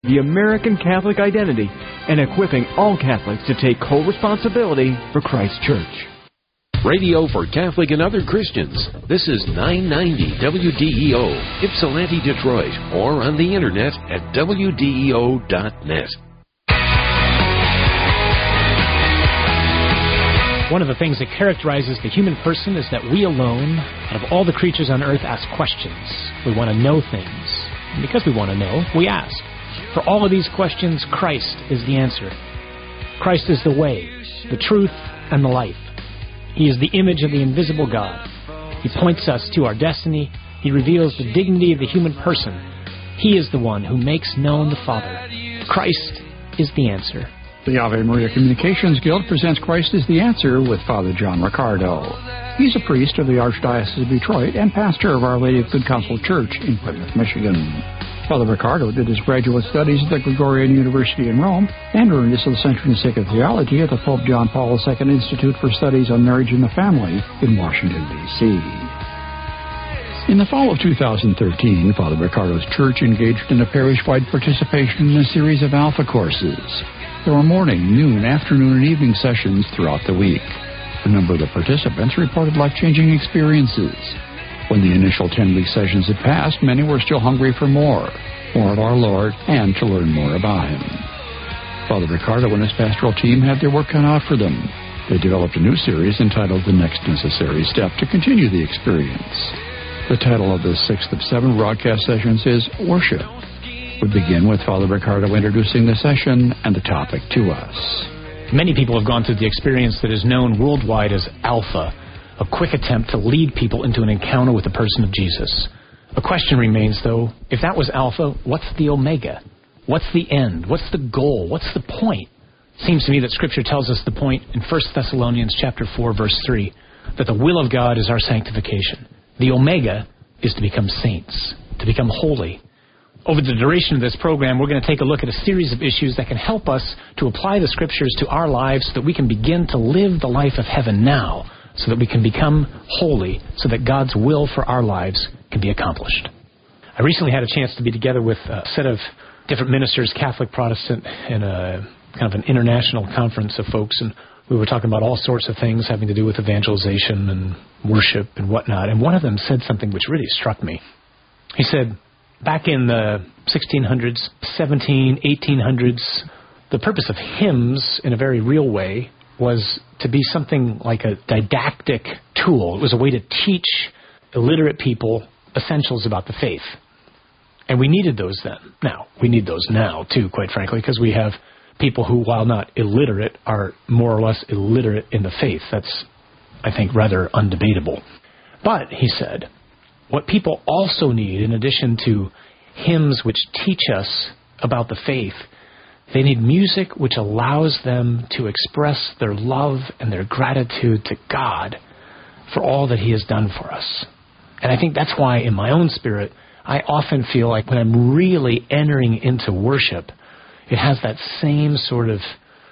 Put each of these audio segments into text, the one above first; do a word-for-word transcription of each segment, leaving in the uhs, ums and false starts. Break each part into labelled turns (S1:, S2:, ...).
S1: the American Catholic identity and equipping all Catholics to take co-responsibility for Christ's Church.
S2: Radio for Catholic and other Christians. This is nine ninety W D E O, Ypsilanti, Detroit, or on the internet at W D E O dot net.
S3: One of the things that characterizes the human person is that we alone, out of all the creatures on earth, ask questions. We want to know things. And because we want to know, we ask. For all of these questions, Christ is the answer. Christ is the way, the truth, and the life. He is the image of the invisible God. He points us to our destiny. He reveals the dignity of the human person. He is the one who makes known the Father. Christ is the answer.
S4: The Ave Maria Communications Guild presents Christ is the Answer with Father John Riccardo. He's a priest of the Archdiocese of Detroit and pastor of Our Lady of Good Counsel Church in Plymouth, Michigan. Father Riccardo did his graduate studies at the Gregorian University in Rome and earned his licentiate in sacred theology at the Pope John Paul the Second Institute for Studies on Marriage and the Family in Washington, D C In the fall of two thousand thirteen, Father Riccardo's church engaged in a parish-wide participation in a series of Alpha courses. There were morning, noon, afternoon, and evening sessions throughout the week. A number of the participants reported life-changing experiences. When the initial ten-week sessions had passed, many were still hungry for more, more of our Lord, and to learn more about Him. Father Riccardo and his pastoral team had their work cut out for them. They developed a new series entitled The Next Necessary Step to continue the experience. The title of the sixth of seven broadcast sessions is Worship. We begin with Father Riccardo introducing the session and the topic to us.
S3: Many people have gone through the experience that is known worldwide as Alpha, a quick attempt to lead people into an encounter with the person of Jesus. A question remains, though, if that was Alpha, what's the Omega? What's the end? What's the goal? What's the point? It seems to me that Scripture tells us the point in First Thessalonians chapter four, verse three, that the will of God is our sanctification. The Omega is to become saints, to become holy. Over the duration of this program, we're going to take a look at a series of issues that can help us to apply the Scriptures to our lives so that we can begin to live the life of heaven now, so that we can become holy, so that God's will for our lives can be accomplished. I recently had a chance to be together with a set of different ministers, Catholic, Protestant, in a kind of an international conference of folks, and we were talking about all sorts of things having to do with evangelization and worship and whatnot, and one of them said something which really struck me. He said, back in the sixteen hundreds, seventeen, eighteen hundreds, the purpose of hymns, in a very real way, was to be something like a didactic tool. It was a way to teach illiterate people essentials about the faith. And we needed those then. Now, we need those now, too, quite frankly, because we have people who, while not illiterate, are more or less illiterate in the faith. That's, I think, rather undebatable. But, he said, what people also need, in addition to hymns which teach us about the faith, they need music which allows them to express their love and their gratitude to God for all that He has done for us. And I think that's why, in my own spirit, I often feel like when I'm really entering into worship, it has that same sort of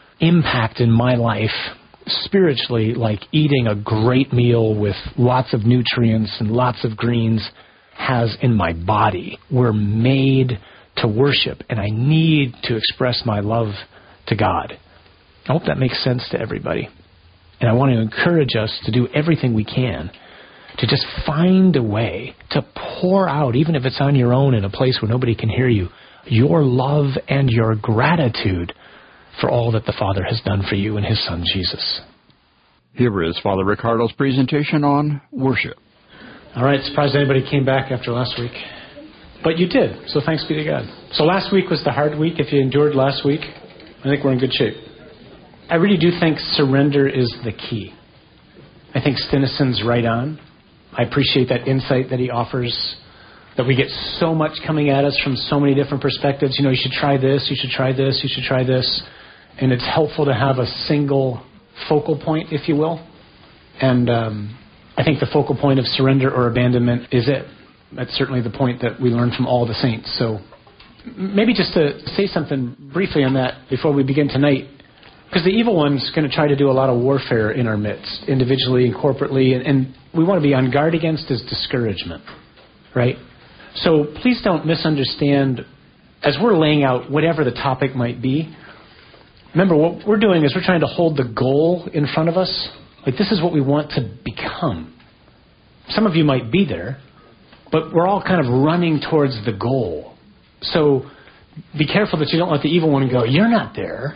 S3: impact in my life, spiritually, like eating a great meal with lots of nutrients and lots of greens has in my body. We're made to worship, and I need to express my love to God. I hope that makes sense to everybody. And I want to encourage us to do everything we can to just find a way to pour out, even if it's on your own in a place where nobody can hear you, your love and your gratitude for all that the Father has done for you in His Son, Jesus.
S4: Here is Father Riccardo's presentation on worship.
S3: All right, surprised anybody came back after last week. But you did, so thanks be to God. So last week was the hard week. If you endured last week, I think we're in good shape. I really do think surrender is the key. I think Stinison's right on. I appreciate that insight that he offers, that we get so much coming at us from so many different perspectives. You know, you should try this, you should try this, you should try this. And it's helpful to have a single focal point, if you will. And um, I think the focal point of surrender or abandonment is it. That's certainly the point that we learn from all the saints. So maybe just to say something briefly on that before we begin tonight, because the evil one's going to try to do a lot of warfare in our midst, individually and corporately, and, and we want to be on guard against is discouragement, right? So please don't misunderstand as we're laying out whatever the topic might be, remember what we're doing is we're trying to hold the goal in front of us. Like, this is what we want to become. Some of you might be there, but we're all kind of running towards the goal. So be careful that you don't let the evil one go, you're not there.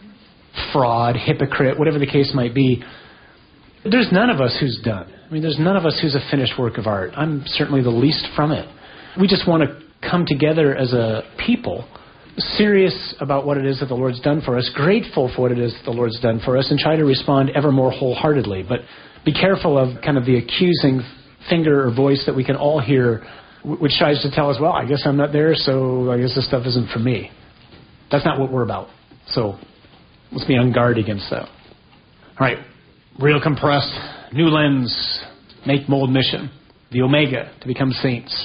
S3: Fraud, hypocrite, whatever the case might be. There's none of us who's done. I mean, there's none of us who's a finished work of art. I'm certainly the least from it. We just want to come together as a people, serious about what it is that the Lord's done for us, grateful for what it is that the Lord's done for us, and try to respond ever more wholeheartedly. But be careful of kind of the accusing finger or voice that we can all hear, which tries to tell us, well, I guess I'm not there, so I guess this stuff isn't for me. That's not what we're about. So let's be on guard against that. All right, real compressed, new lens, make, mold, mission, the Omega, to become saints.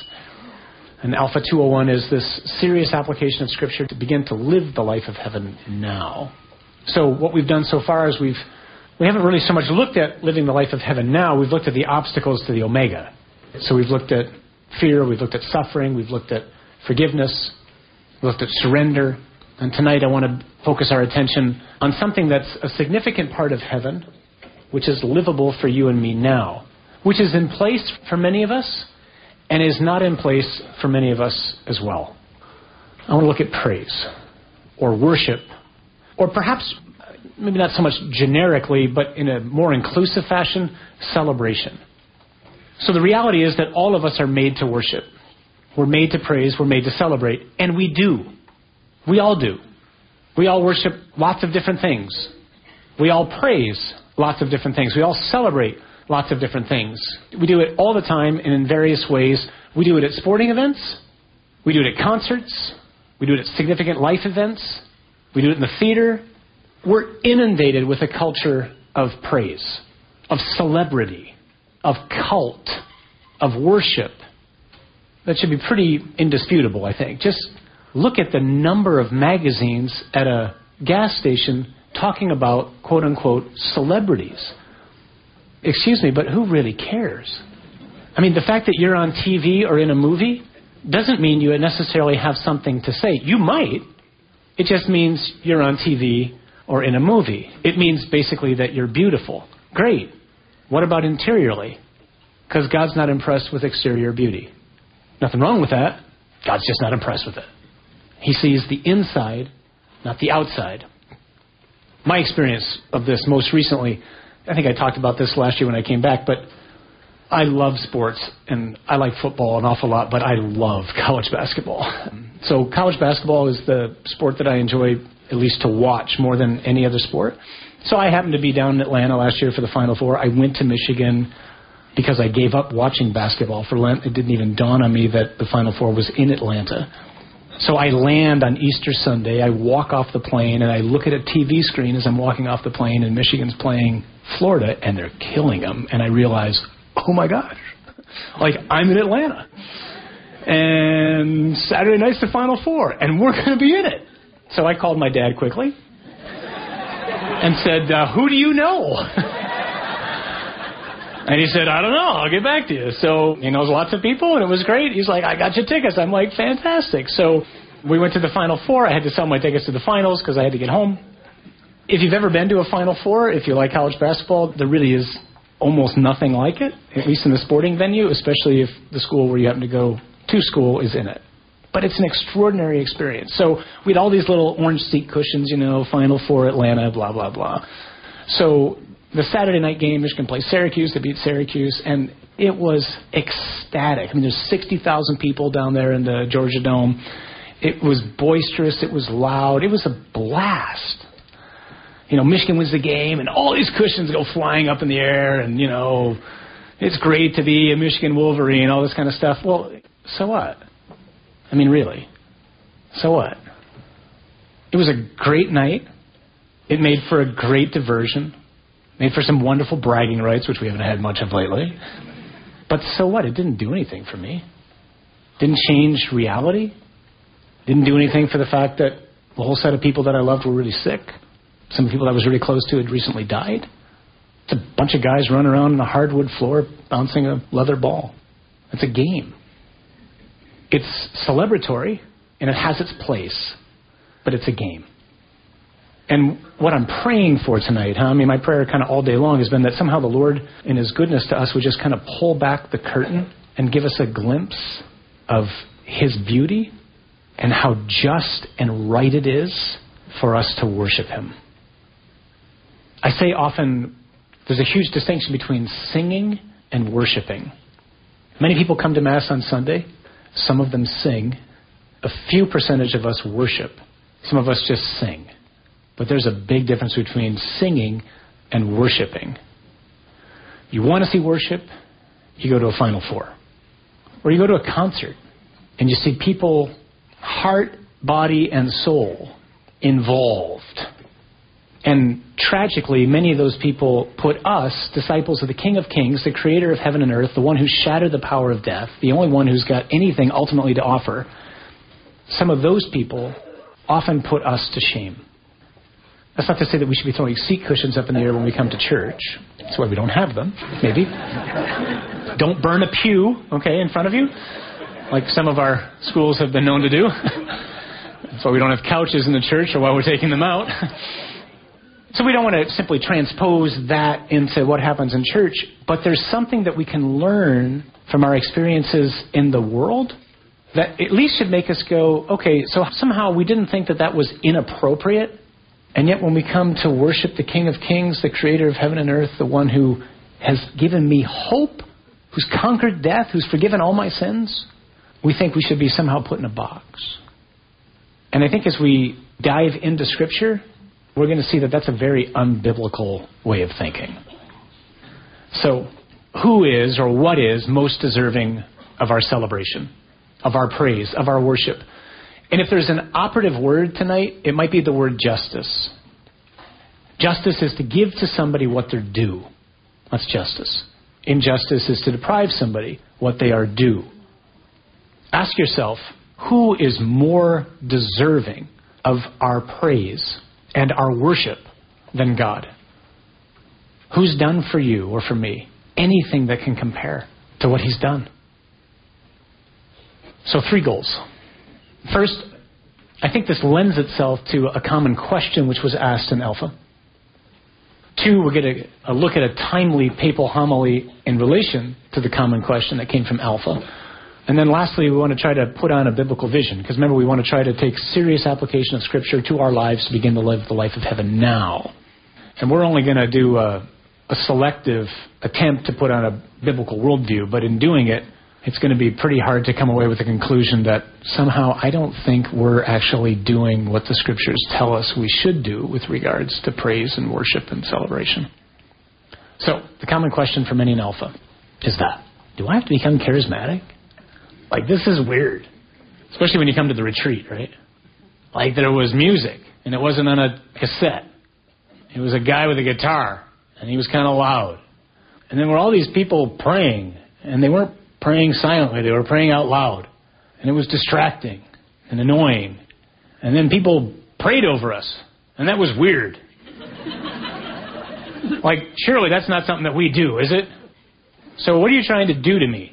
S3: And Alpha two oh one is this serious application of Scripture to begin to live the life of heaven now. So what we've done so far is we've we haven't really so much looked at living the life of heaven now. We've looked at the obstacles to the Omega. So we've looked at fear, we've looked at suffering, we've looked at forgiveness, we've looked at surrender. And tonight I want to focus our attention on something that's a significant part of heaven, which is livable for you and me now, which is in place for many of us, and is not in place for many of us as well. I want to look at praise, or worship, or perhaps, maybe not so much generically, but in a more inclusive fashion, celebration. So the reality is that all of us are made to worship. We're made to praise, we're made to celebrate, and we do. We all do. We all worship lots of different things. We all praise lots of different things. We all celebrate lots of different things. We do it all the time and in various ways. We do it at sporting events. We do it at concerts. We do it at significant life events. We do it in the theater. We're inundated with a culture of praise, of celebrity, of cult, of worship. That should be pretty indisputable, I think. Just look at the number of magazines at a gas station talking about, quote-unquote, celebrities. Excuse me, but who really cares? I mean, the fact that you're on T V or in a movie doesn't mean you necessarily have something to say. You might. It just means you're on T V or in a movie. It means basically that you're beautiful. Great. What about interiorly? Because God's not impressed with exterior beauty. Nothing wrong with that. God's just not impressed with it. He sees the inside, not the outside. My experience of this most recently, I think I talked about this last year when I came back, but I love sports, and I like football an awful lot, but I love college basketball. So college basketball is the sport that I enjoy at least to watch more than any other sport. So I happened to be down in Atlanta last year for the Final Four. I went to Michigan because I gave up watching basketball for Lent. It didn't even dawn on me that the Final Four was in Atlanta. So I land on Easter Sunday, I walk off the plane, and I look at a T V screen as I'm walking off the plane, and Michigan's playing Florida, and they're killing them. And I realize, oh my gosh, like I'm in Atlanta. And Saturday night's the Final Four, and we're going to be in it. So I called my dad quickly and said, uh, who do you know? And he said, I don't know, I'll get back to you. So he knows lots of people, and it was great. He's like, I got your tickets. I'm like, fantastic. So we went to the Final Four. I had to sell my tickets to the finals because I had to get home. If you've ever been to a Final Four, if you like college basketball, there really is almost nothing like it, at least in the sporting venue, especially if the school where you happen to go to school is in it. But it's an extraordinary experience. So we had all these little orange seat cushions, you know, Final Four Atlanta, blah, blah, blah. So the Saturday night game, Michigan plays Syracuse. They beat Syracuse, and it was ecstatic. I mean, there's sixty thousand people down there in the Georgia Dome. It was boisterous. It was loud. It was a blast. You know, Michigan wins the game, and all these cushions go flying up in the air, and, you know, it's great to be a Michigan Wolverine, all this kind of stuff. Well, so what? I mean, really, so what? It was a great night. It made for a great diversion. Made for some wonderful bragging rights, which we haven't had much of lately. But so what? It didn't do anything for me. Didn't change reality. Didn't do anything for the fact that the whole set of people that I loved were really sick. Some people I was really close to had recently died. It's a bunch of guys running around on a hardwood floor bouncing a leather ball. It's a game. It's celebratory, and it has its place, but it's a game. And what I'm praying for tonight, huh? I mean, my prayer kind of all day long has been that somehow the Lord, in His goodness to us, would just kind of pull back the curtain and give us a glimpse of His beauty and how just and right it is for us to worship Him. I say often there's a huge distinction between singing and worshiping. Many people come to Mass on Sunday. Some of them sing. A few percentage of us worship. Some of us just sing. But there's a big difference between singing and worshiping. You want to see worship, you go to a Final Four. Or you go to a concert and you see people, heart, body, and soul involved. And tragically, many of those people put us, disciples of the King of Kings, the creator of heaven and earth, the one who shattered the power of death, the only one who's got anything ultimately to offer, some of those people often put us to shame. That's not to say that we should be throwing seat cushions up in the air when we come to church. That's why we don't have them, maybe. Don't burn a pew, okay, in front of you, like some of our schools have been known to do. That's why we don't have couches in the church or why we're taking them out. So we don't want to simply transpose that into what happens in church, but there's something that we can learn from our experiences in the world that at least should make us go, okay, so somehow we didn't think that that was inappropriate. And yet when we come to worship the King of Kings, the creator of heaven and earth, the one who has given me hope, who's conquered death, who's forgiven all my sins, we think we should be somehow put in a box. And I think as we dive into Scripture, we're going to see that that's a very unbiblical way of thinking. So who is or what is most deserving of our celebration, of our praise, of our worship? And if there's an operative word tonight, it might be the word justice. Justice is to give to somebody what they're due. That's justice. Injustice is to deprive somebody what they are due. Ask yourself, who is more deserving of our praise and our worship than God? Who's done for you or for me anything that can compare to what He's done? So three goals. First, I think this lends itself to a common question which was asked in Alpha. Two, we're going to look at a timely papal homily in relation to the common question that came from Alpha. And then lastly, we want to try to put on a biblical vision. Because remember, we want to try to take serious application of Scripture to our lives to begin to live the life of heaven now. And we're only going to do a, a selective attempt to put on a biblical worldview. But in doing it, it's going to be pretty hard to come away with the conclusion that somehow I don't think we're actually doing what the Scriptures tell us we should do with regards to praise and worship and celebration. So, the common question for many in Alpha is that, do I have to become charismatic? Like, this is weird. Especially when you come to the retreat, right? Like, there was music, and it wasn't on a cassette. It was a guy with a guitar, and he was kind of loud. And then were all these people praying, and they weren't praying silently, they were praying out loud. And it was distracting and annoying. And then people prayed over us, and that was weird. Like, surely that's not something that we do, is it? So what are you trying to do to me?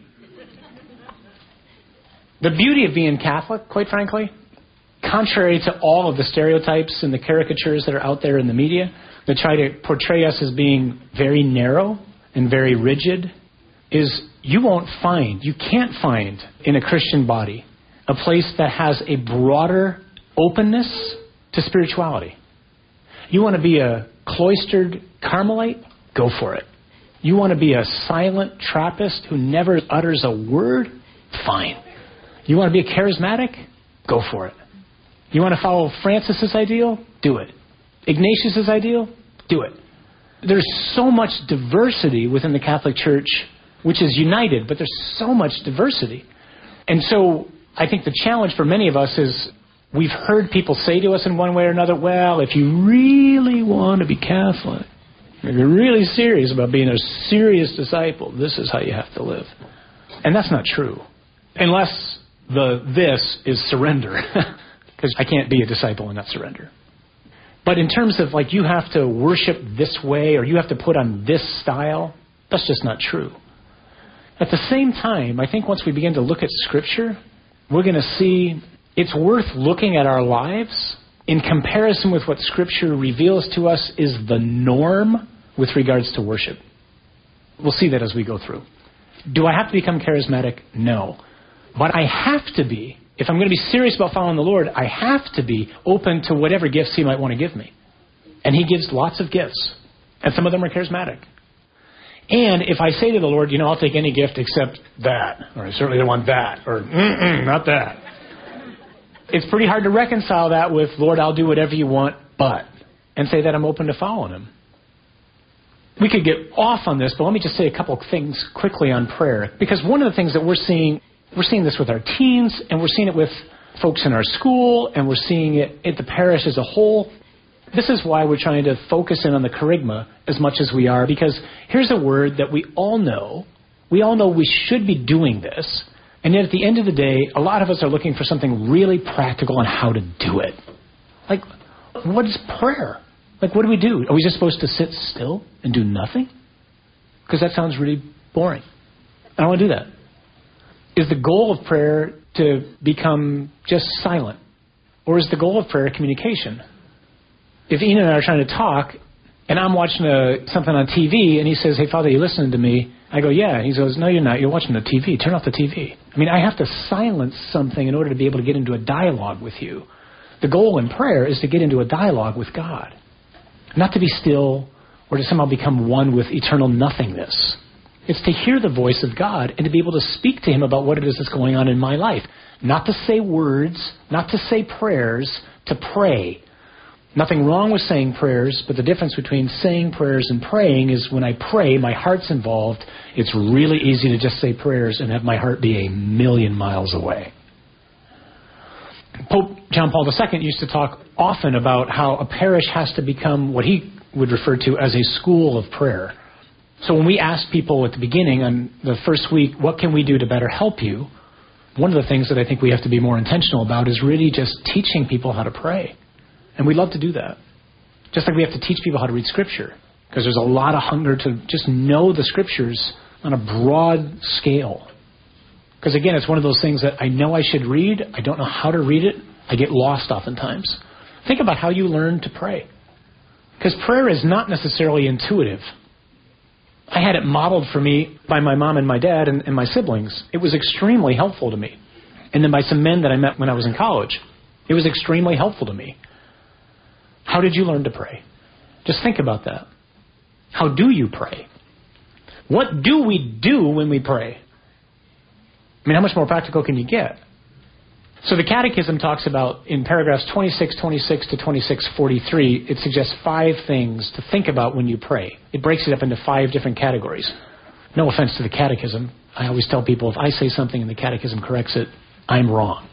S3: The beauty of being Catholic, quite frankly, contrary to all of the stereotypes and the caricatures that are out there in the media that try to portray us as being very narrow and very rigid, is you won't find, you can't find in a Christian body a place that has a broader openness to spirituality. You want to be a cloistered Carmelite? Go for it. You want to be a silent Trappist who never utters a word? Fine. You want to be a charismatic? Go for it. You want to follow Francis's ideal? Do it. Ignatius's ideal? Do it. There's so much diversity within the Catholic Church, which is united, but there's so much diversity. And so I think the challenge for many of us is we've heard people say to us in one way or another, well, if you really want to be Catholic, if you're really serious about being a serious disciple, this is how you have to live. And that's not true. Unless the this is surrender. Because I can't be a disciple and not surrender. But in terms of like you have to worship this way or you have to put on this style, that's just not true. At the same time, I think once we begin to look at Scripture, we're going to see it's worth looking at our lives in comparison with what Scripture reveals to us is the norm with regards to worship. We'll see that as we go through. Do I have to become charismatic? No. But I have to be, if I'm going to be serious about following the Lord, I have to be open to whatever gifts He might want to give me. And He gives lots of gifts. And some of them are charismatic. And if I say to the Lord, you know, I'll take any gift except that, or I certainly don't want that, or mm-mm, not that. It's pretty hard to reconcile that with, Lord, I'll do whatever you want, but, and say that I'm open to following Him. We could get off on this, but let me just say a couple of things quickly on prayer. Because one of the things that we're seeing, we're seeing this with our teens, and we're seeing it with folks in our school, and we're seeing it at the parish as a whole. This is why we're trying to focus in on the kerygma as much as we are, because here's a word that we all know. We all know we should be doing this, and yet at the end of the day, a lot of us are looking for something really practical on how to do it. Like, what is prayer? Like, what do we do? Are we just supposed to sit still and do nothing? Because that sounds really boring. I don't want to do that. Is the goal of prayer to become just silent? Or is the goal of prayer communication? If Ian and I are trying to talk, and I'm watching a, something on T V, and he says, hey, Father, you listening to me? I go, yeah. And he goes, no, you're not. You're watching the T V. Turn off the T V. I mean, I have to silence something in order to be able to get into a dialogue with you. The goal in prayer is to get into a dialogue with God. Not to be still or to somehow become one with eternal nothingness. It's to hear the voice of God and to be able to speak to Him about what it is that's going on in my life. Not to say words, not to say prayers, to pray. Nothing wrong with saying prayers, but the difference between saying prayers and praying is when I pray, my heart's involved. It's really easy to just say prayers and have my heart be a million miles away. Pope John Paul the Second used to talk often about how a parish has to become what he would refer to as a school of prayer. So when we ask people at the beginning on the first week, what can we do to better help you? One of the things that I think we have to be more intentional about is really just teaching people how to pray. And we love to do that. Just like we have to teach people how to read Scripture. Because there's a lot of hunger to just know the Scriptures on a broad scale. Because again, it's one of those things that I know I should read. I don't know how to read it. I get lost oftentimes. Think about how you learn to pray. Because prayer is not necessarily intuitive. I had it modeled for me by my mom and my dad and, and my siblings. It was extremely helpful to me. And then by some men that I met when I was in college. It was extremely helpful to me. How did you learn to pray? Just think about that. How do you pray? What do we do when we pray? I mean, how much more practical can you get? So the Catechism talks about, in paragraphs twenty-six twenty-six to twenty-six forty-three, it suggests five things to think about when you pray. It breaks it up into five different categories. No offense to the Catechism. I always tell people, if I say something and the Catechism corrects it, I'm wrong.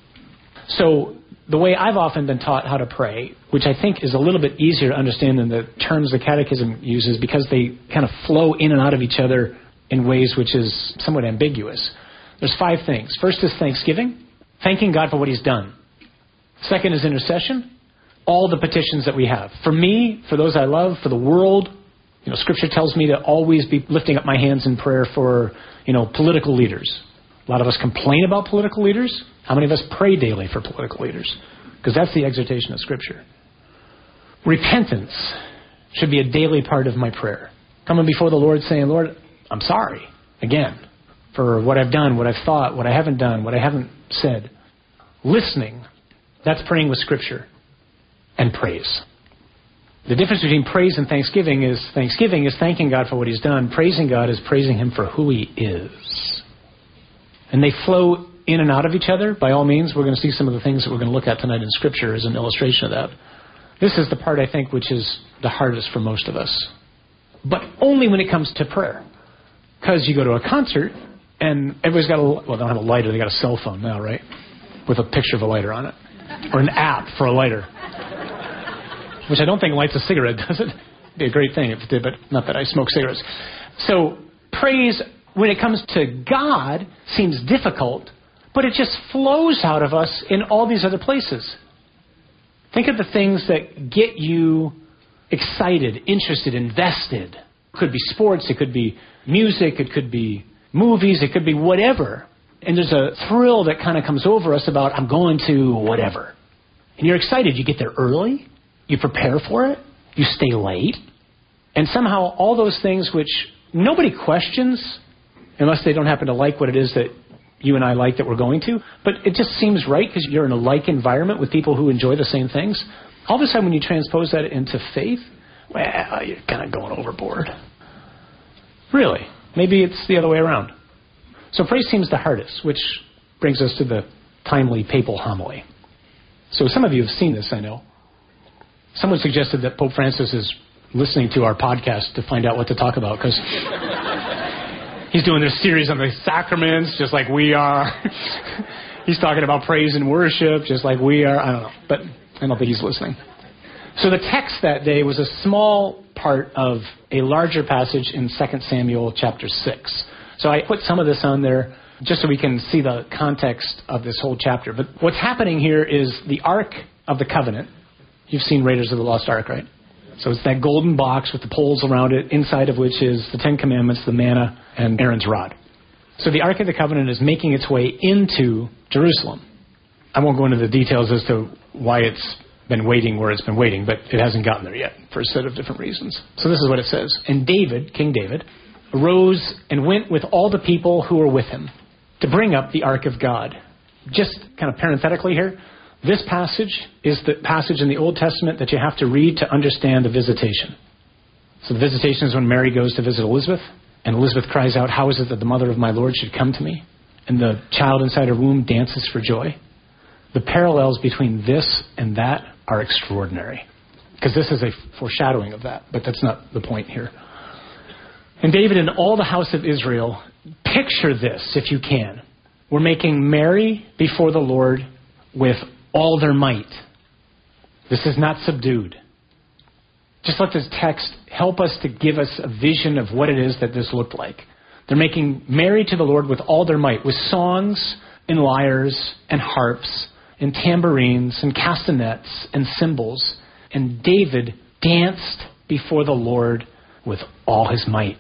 S3: So the way I've often been taught how to pray, which I think is a little bit easier to understand than the terms the Catechism uses because they kind of flow in and out of each other in ways which is somewhat ambiguous. There's five things. First is thanksgiving, thanking God for what He's done. Second is intercession, all the petitions that we have. For me, for those I love, for the world, you know, Scripture tells me to always be lifting up my hands in prayer for, you know, political leaders. A lot of us complain about political leaders. How many of us pray daily for political leaders? Because that's the exhortation of Scripture. Repentance should be a daily part of my prayer. Coming before the Lord saying, Lord, I'm sorry, again, for what I've done, what I've thought, what I haven't done, what I haven't said. Listening, that's praying with Scripture. And praise. The difference between praise and thanksgiving is thanksgiving is thanking God for what He's done. Praising God is praising Him for who He is. And they flow in and out of each other. By all means, we're going to see some of the things that we're going to look at tonight in Scripture as an illustration of that. This is the part, I think, which is the hardest for most of us. But only when it comes to prayer. Because you go to a concert, and everybody's got a, well, they don't have a lighter, they got a cell phone now, right? With a picture of a lighter on it. Or an app for a lighter. Which I don't think lights a cigarette, does it? It'd be a great thing if it did, but not that I smoke cigarettes. So, praise, when it comes to God, seems difficult, but it just flows out of us in all these other places. Think of the things that get you excited, interested, invested. It could be sports, it could be music, it could be movies, it could be whatever. And there's a thrill that kind of comes over us about, I'm going to whatever. And you're excited. You get there early. You prepare for it. You stay late. And somehow all those things which nobody questions, unless they don't happen to like what it is that you and I like that we're going to. But it just seems right because you're in a like environment with people who enjoy the same things. All of a sudden when you transpose that into faith, well, you're kind of going overboard. Really. Maybe it's the other way around. So praise seems the hardest, which brings us to the timely papal homily. So some of you have seen this, I know. Someone suggested that Pope Francis is listening to our podcast to find out what to talk about because he's doing this series on the sacraments just like we are. He's talking about praise and worship just like we are. I don't know, but I don't think he's listening. So the text that day was a small part of a larger passage in Second Samuel chapter six. So I put some of this on there just so we can see the context of this whole chapter. But what's happening here is the Ark of the Covenant. You've seen Raiders of the Lost Ark, right? So it's that golden box with the poles around it, inside of which is the Ten Commandments, the manna, and Aaron's rod. So the Ark of the Covenant is making its way into Jerusalem. I won't go into the details as to why it's been waiting where it's been waiting, but it hasn't gotten there yet for a set of different reasons. So this is what it says. And David, King David, arose and went with all the people who were with him to bring up the Ark of God. Just kind of parenthetically here, this passage is the passage in the Old Testament that you have to read to understand the visitation. So the visitation is when Mary goes to visit Elizabeth, and Elizabeth cries out, "How is it that the mother of my Lord should come to me?" And the child inside her womb dances for joy. The parallels between this and that are extraordinary, because this is a foreshadowing of that, but that's not the point here. And David and all the house of Israel, picture this if you can. We're making merry before the Lord with all their might. This is not subdued. Just let this text help us to give us a vision of what it is that this looked like. They're making merry to the Lord with all their might, with songs and lyres and harps and tambourines and castanets and cymbals. And David danced before the Lord with all his might.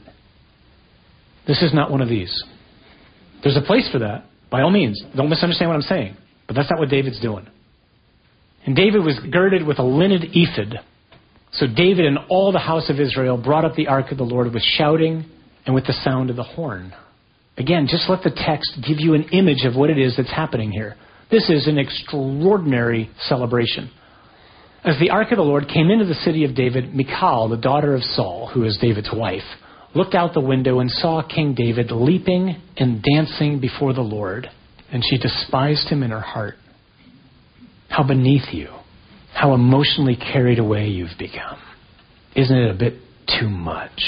S3: This is not one of these. There's a place for that, by all means. Don't misunderstand what I'm saying. But that's not what David's doing. And David was girded with a linen ephod. So David and all the house of Israel brought up the ark of the Lord with shouting and with the sound of the horn. Again, just let the text give you an image of what it is that's happening here. This is an extraordinary celebration. As the ark of the Lord came into the city of David, Michal, the daughter of Saul, who is David's wife, looked out the window and saw King David leaping and dancing before the Lord, and she despised him in her heart. How beneath you, how emotionally carried away you've become. Isn't it a bit too much?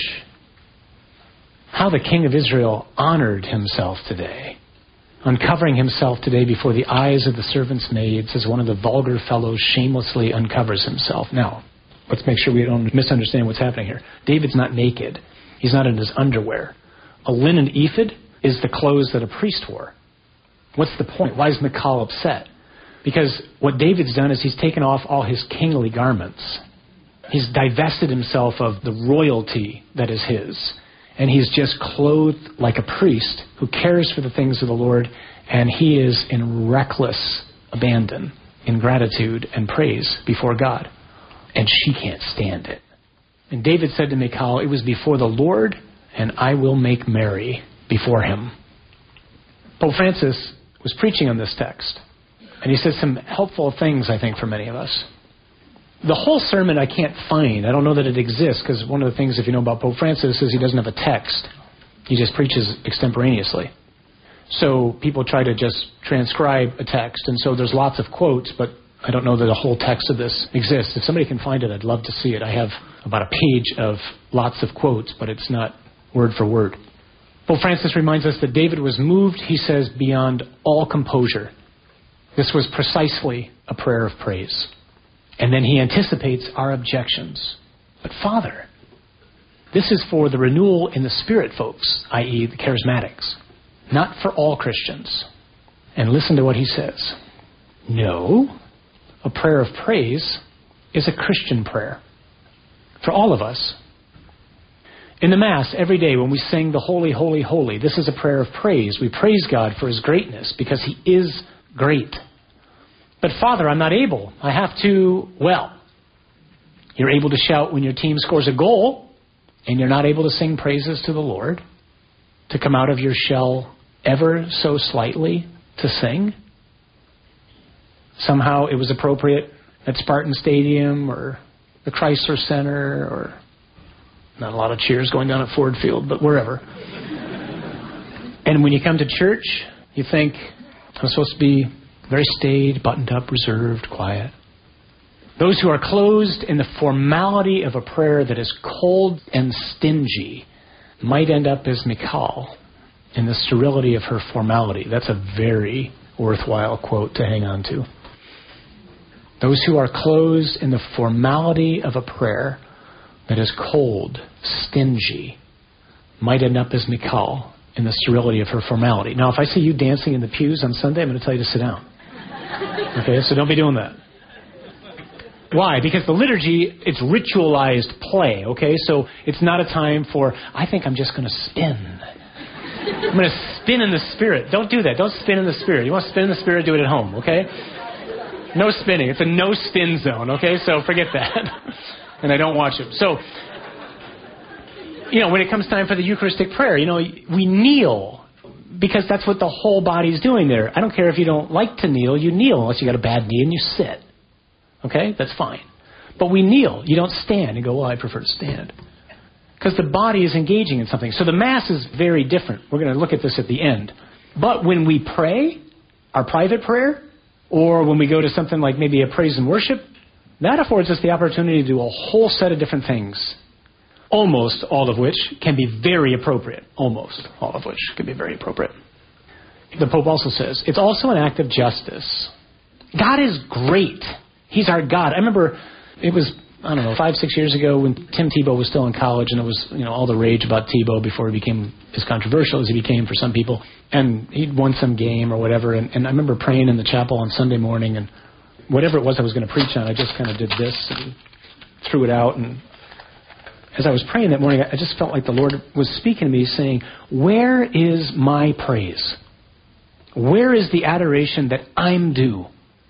S3: How the King of Israel honored himself today, uncovering himself today before the eyes of the servants' maids as one of the vulgar fellows shamelessly uncovers himself. Now, let's make sure we don't misunderstand what's happening here. David's not naked. He's not in his underwear. A linen ephod is the clothes that a priest wore. What's the point? Why is Michal upset? Because what David's done is he's taken off all his kingly garments. He's divested himself of the royalty that is his. And he's just clothed like a priest who cares for the things of the Lord. And he is in reckless abandon, in gratitude and praise before God. And she can't stand it. And David said to Michal, "It was before the Lord, and I will make merry before him." Pope Francis was preaching on this text. And he said some helpful things, I think, for many of us. The whole sermon I can't find. I don't know that it exists, because one of the things, if you know about Pope Francis, is he doesn't have a text. He just preaches extemporaneously. So people try to just transcribe a text. And so there's lots of quotes, but I don't know that a whole text of this exists. If somebody can find it, I'd love to see it. I have about a page of lots of quotes, but it's not word for word. Pope Francis reminds us that David was moved, he says, beyond all composure. This was precisely a prayer of praise. And then he anticipates our objections. But Father, this is for the renewal in the spirit folks, that is the charismatics, not for all Christians. And listen to what he says. No, a prayer of praise is a Christian prayer for all of us. In the Mass, every day when we sing the Holy, Holy, Holy, this is a prayer of praise. We praise God for His greatness because He is great. But Father, I'm not able. I have to, well, you're able to shout when your team scores a goal, and you're not able to sing praises to the Lord, to come out of your shell ever so slightly to sing. Somehow it was appropriate at Spartan Stadium or the Chrysler Center, or not a lot of cheers going down at Ford Field, but wherever. And when you come to church, you think, I'm supposed to be very staid, buttoned up, reserved, quiet. Those who are closed in the formality of a prayer that is cold and stingy might end up as Michal in the sterility of her formality. That's a very worthwhile quote to hang on to. Those who are closed in the formality of a prayer that is cold, stingy, might end up as Michal in the sterility of her formality. Now, if I see you dancing in the pews on Sunday, I'm going to tell you to sit down. Okay, so don't be doing that. Why? Because the liturgy, it's ritualized play, okay? So it's not a time for, I think I'm just going to spin. I'm going to spin in the Spirit. Don't do that. Don't spin in the Spirit. You want to spin in the Spirit, do it at home, okay? No spinning. It's a no spin zone, okay? So forget that. And I don't watch it. So, you know, when it comes time for the Eucharistic prayer, you know, we kneel because that's what the whole body's doing there. I don't care if you don't like to kneel. You kneel unless you got a bad knee and you sit. Okay? That's fine. But we kneel. You don't stand and go, well, I prefer to stand. Because the body is engaging in something. So the Mass is very different. We're going to look at this at the end. But when we pray, our private prayer, or when we go to something like maybe a praise and worship, that affords us the opportunity to do a whole set of different things. Almost all of which can be very appropriate. Almost all of which can be very appropriate. The Pope also says, it's also an act of justice. God is great. He's our God. I remember it was, I don't know, five, six years ago when Tim Tebow was still in college, and it was, you know, all the rage about Tebow before he became as controversial as he became for some people. And he'd won some game or whatever. And, and I remember praying in the chapel on Sunday morning, and whatever it was I was going to preach on, I just kind of did this and threw it out. And as I was praying that morning, I just felt like the Lord was speaking to me saying, where is my praise? Where is the adoration that I'm due?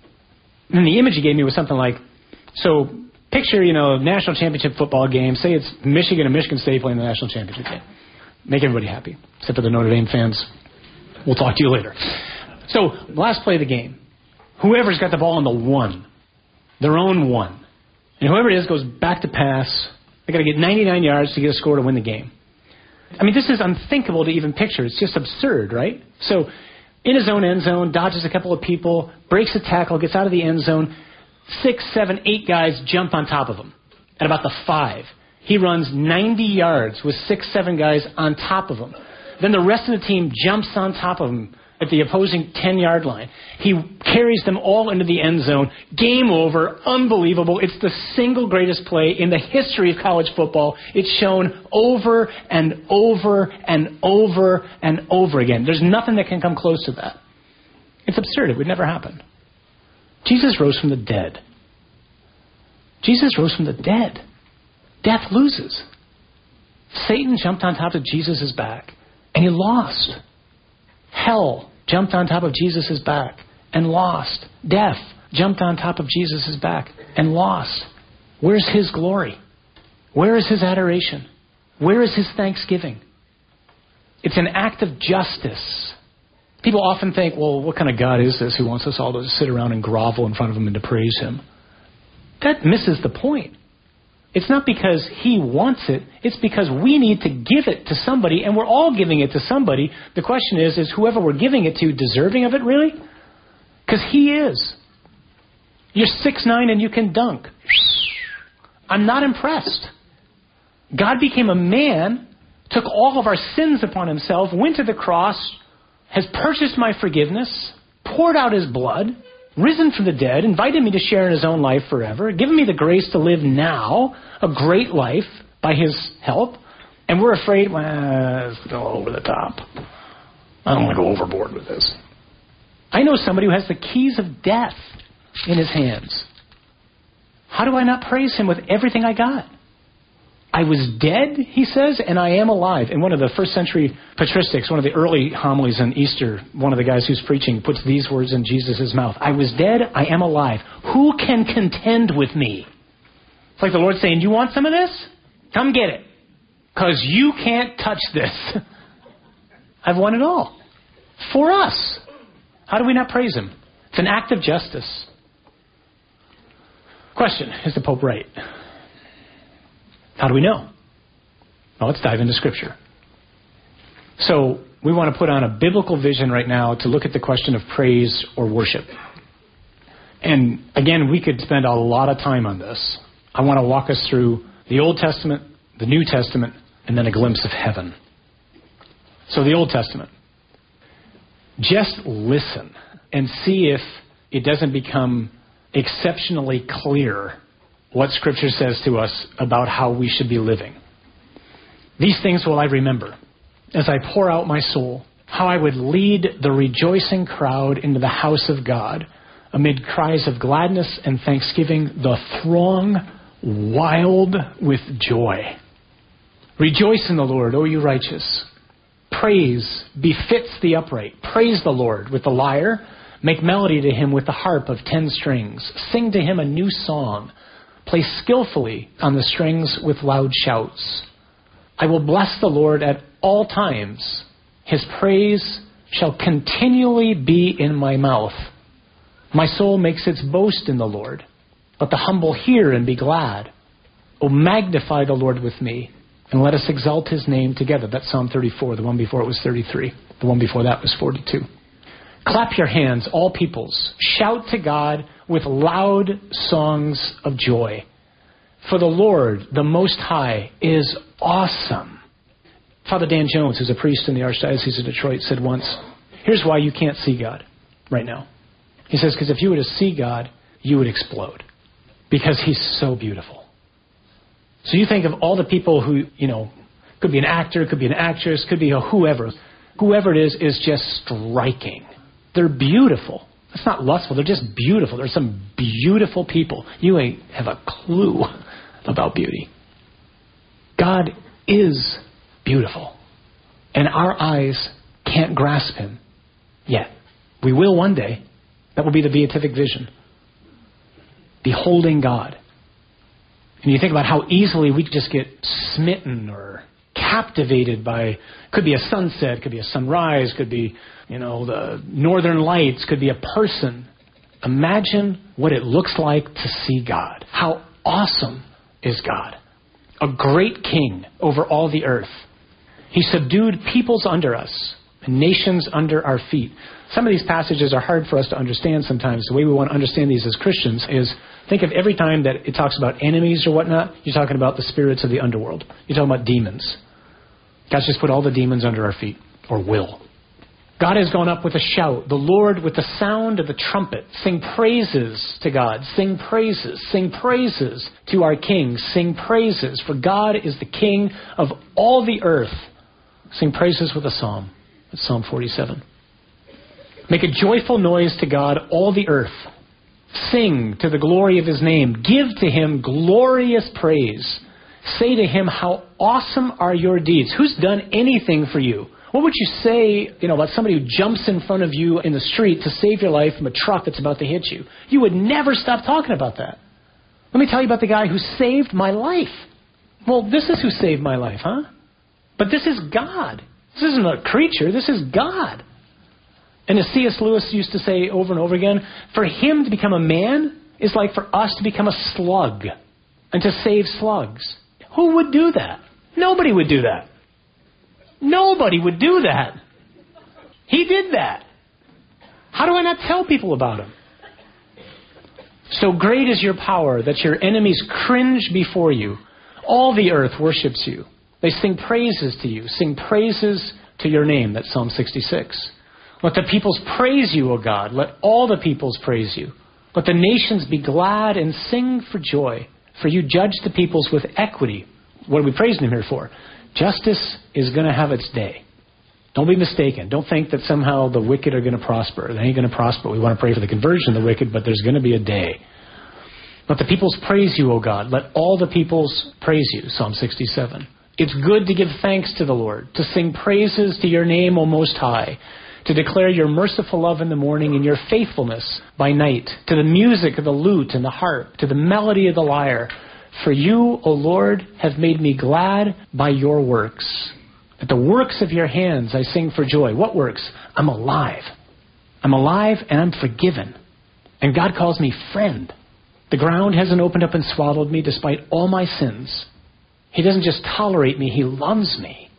S3: And the image he gave me was something like, so picture, you know, national championship football game. Say it's Michigan and Michigan State playing the national championship game. Make everybody happy, except for the Notre Dame fans. We'll talk to you later. So last play of the game. Whoever's got the ball on the one, their own one, and whoever it is goes back to pass. They got to get ninety-nine yards to get a score to win the game. I mean, this is unthinkable to even picture. It's just absurd, right? So in his own end zone, dodges a couple of people, breaks a tackle, gets out of the end zone. Six, seven, eight guys jump on top of him at about the five. He runs ninety yards with six, seven guys on top of him. Then the rest of the team jumps on top of him at the opposing ten-yard line. He carries them all into the end zone. Game over. Unbelievable. It's the single greatest play in the history of college football. It's shown over and over and over and over again. There's nothing that can come close to that. It's absurd. It would never happen. Jesus rose from the dead. Jesus rose from the dead. Death loses. Satan jumped on top of Jesus' back, and he lost. Hell jumped on top of Jesus' back and lost. Death jumped on top of Jesus' back and lost. Where's his glory? Where is his adoration? Where is his thanksgiving? It's an act of justice. People often think, well, what kind of God is this who wants us all to sit around and grovel in front of him and to praise him? That misses the point. It's not because he wants it. It's because we need to give it to somebody, and we're all giving it to somebody. The question is, is whoever we're giving it to deserving of it, really? Because he is. You're six nine and you can dunk. I'm not impressed. God became a man, took all of our sins upon himself, went to the cross, has purchased my forgiveness, poured out his blood, risen from the dead, invited me to share in his own life forever, given me the grace to live now a great life by his help. And we're afraid, well, it's go over the top. I don't want to go overboard with this. I know somebody who has the keys of death in his hands. How do I not praise him with everything I got? I was dead, he says, and I am alive. In one of the first century patristics, one of the early homilies on Easter, one of the guys who's preaching puts these words in Jesus' mouth. I was dead, I am alive. Who can contend with me? It's like the Lord saying, you want some of this? Come get it. Because you can't touch this. I've won it all. For us. How do we not praise him? It's an act of justice. Question, is the Pope right? How do we know? Well, let's dive into Scripture. So we want to put on a biblical vision right now to look at the question of praise or worship. And again, we could spend a lot of time on this. I want to walk us through the Old Testament, the New Testament, and then a glimpse of heaven. So the Old Testament. Just listen and see if it doesn't become exceptionally clear what Scripture says to us about how we should be living. These things will I remember as I pour out my soul, how I would lead the rejoicing crowd into the house of God amid cries of gladness and thanksgiving, the throng wild with joy. Rejoice in the Lord, O you righteous. Praise befits the upright. Praise the Lord with the lyre. Make melody to him with the harp of ten strings. Sing to him a new song. Play skillfully on the strings with loud shouts. I will bless the Lord at all times. His praise shall continually be in my mouth. My soul makes its boast in the Lord. Let the humble hear and be glad. O magnify the Lord with me, and let us exalt his name together. That's Psalm thirty-four. The one before it was thirty-three. The one before that was forty-two. Clap your hands, all peoples. Shout to God with loud songs of joy. For the Lord, the Most High, is awesome. Father Dan Jones, who's a priest in the Archdiocese of Detroit, said once, here's why you can't see God right now. He says, because if you were to see God, you would explode. Because he's so beautiful. So you think of all the people who, you know, could be an actor, could be an actress, could be a whoever. Whoever it is, is just striking. They're beautiful. It's not lustful. They're just beautiful. There's some beautiful people. You ain't have a clue about beauty. God is beautiful. And our eyes can't grasp him yet. We will one day. That will be the beatific vision. Beholding God. And you think about how easily we could just get smitten or captivated by, could be a sunset, could be a sunrise, could be, you know, the northern lights, could be a person. Imagine what it looks like to see God. How awesome is God? A great king over all the earth. He subdued peoples under us, and nations under our feet. Some of these passages are hard for us to understand sometimes. The way we want to understand these as Christians is, think of every time that it talks about enemies or whatnot, you're talking about the spirits of the underworld. You're talking about demons. God's just put all the demons under our feet, or will. God has gone up with a shout. The Lord with the sound of the trumpet. Sing praises to God. Sing praises. Sing praises to our King. Sing praises. For God is the King of all the earth. Sing praises with a psalm. That's Psalm forty-seven. Make a joyful noise to God, all the earth. Sing to the glory of his name. Give to him glorious praise. Say to him, how awesome are your deeds. Who's done anything for you? What would you say, you know, about somebody who jumps in front of you in the street to save your life from a truck that's about to hit you? You would never stop talking about that. Let me tell you about the guy who saved my life. Well, this is who saved my life, huh? But this is God. This isn't a creature. This is God. And as C S Lewis used to say over and over again, for him to become a man is like for us to become a slug and to save slugs. Who would do that? Nobody would do that. Nobody would do that. He did that. How do I not tell people about him? So great is your power that your enemies cringe before you. All the earth worships you. They sing praises to you. Sing praises to your name. That's Psalm sixty-six. Let the peoples praise you, O God. Let all the peoples praise you. Let the nations be glad and sing for joy. For you judge the peoples with equity. What are we praising him here for? Justice is going to have its day. Don't be mistaken. Don't think that somehow the wicked are going to prosper. They ain't going to prosper. We want to pray for the conversion of the wicked, but there's going to be a day. Let the peoples praise you, O God. Let all the peoples praise you. Psalm sixty-seven. It's good to give thanks to the Lord, to sing praises to your name, O Most High, to declare your merciful love in the morning and your faithfulness by night, to the music of the lute and the harp, to the melody of the lyre. For you, O Lord, have made me glad by your works. At the works of your hands I sing for joy. What works? I'm alive. I'm alive and I'm forgiven. And God calls me friend. The ground hasn't opened up and swallowed me despite all my sins. He doesn't just tolerate me, he loves me.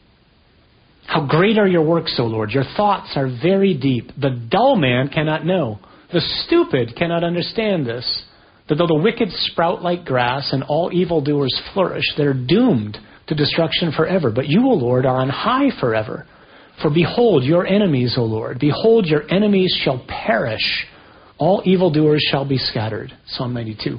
S3: How great are your works, O Lord. Your thoughts are very deep. The dull man cannot know. The stupid cannot understand this. That though the wicked sprout like grass and all evildoers flourish, they're doomed to destruction forever. But you, O Lord, are on high forever. For behold, your enemies, O Lord. Behold, your enemies shall perish. All evildoers shall be scattered. Psalm ninety-two.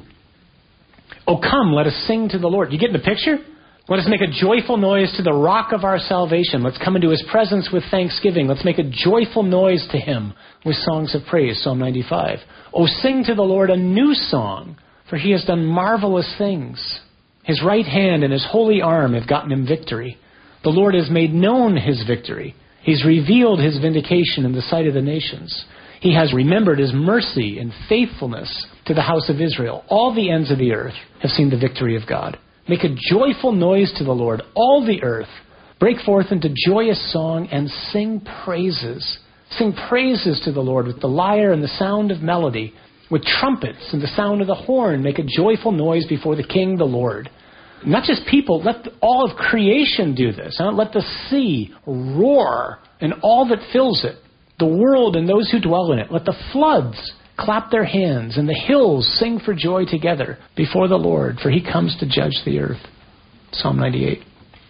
S3: Oh, come, let us sing to the Lord. You getting the picture? Let us make a joyful noise to the rock of our salvation. Let's come into his presence with thanksgiving. Let's make a joyful noise to him with songs of praise. Psalm ninety-five. Oh, sing to the Lord a new song, for he has done marvelous things. His right hand and his holy arm have gotten him victory. The Lord has made known his victory. He's revealed his vindication in the sight of the nations. He has remembered his mercy and faithfulness to the house of Israel. All the ends of the earth have seen the victory of God. Make a joyful noise to the Lord, all the earth. Break forth into joyous song and sing praises. Sing praises to the Lord with the lyre and the sound of melody, with trumpets and the sound of the horn. Make a joyful noise before the King, the Lord. Not just people, let all of creation do this. Huh? Let the sea roar and all that fills it, the world and those who dwell in it. Let the floods clap their hands and the hills sing for joy together before the Lord, for he comes to judge the earth. Psalm ninety-eight.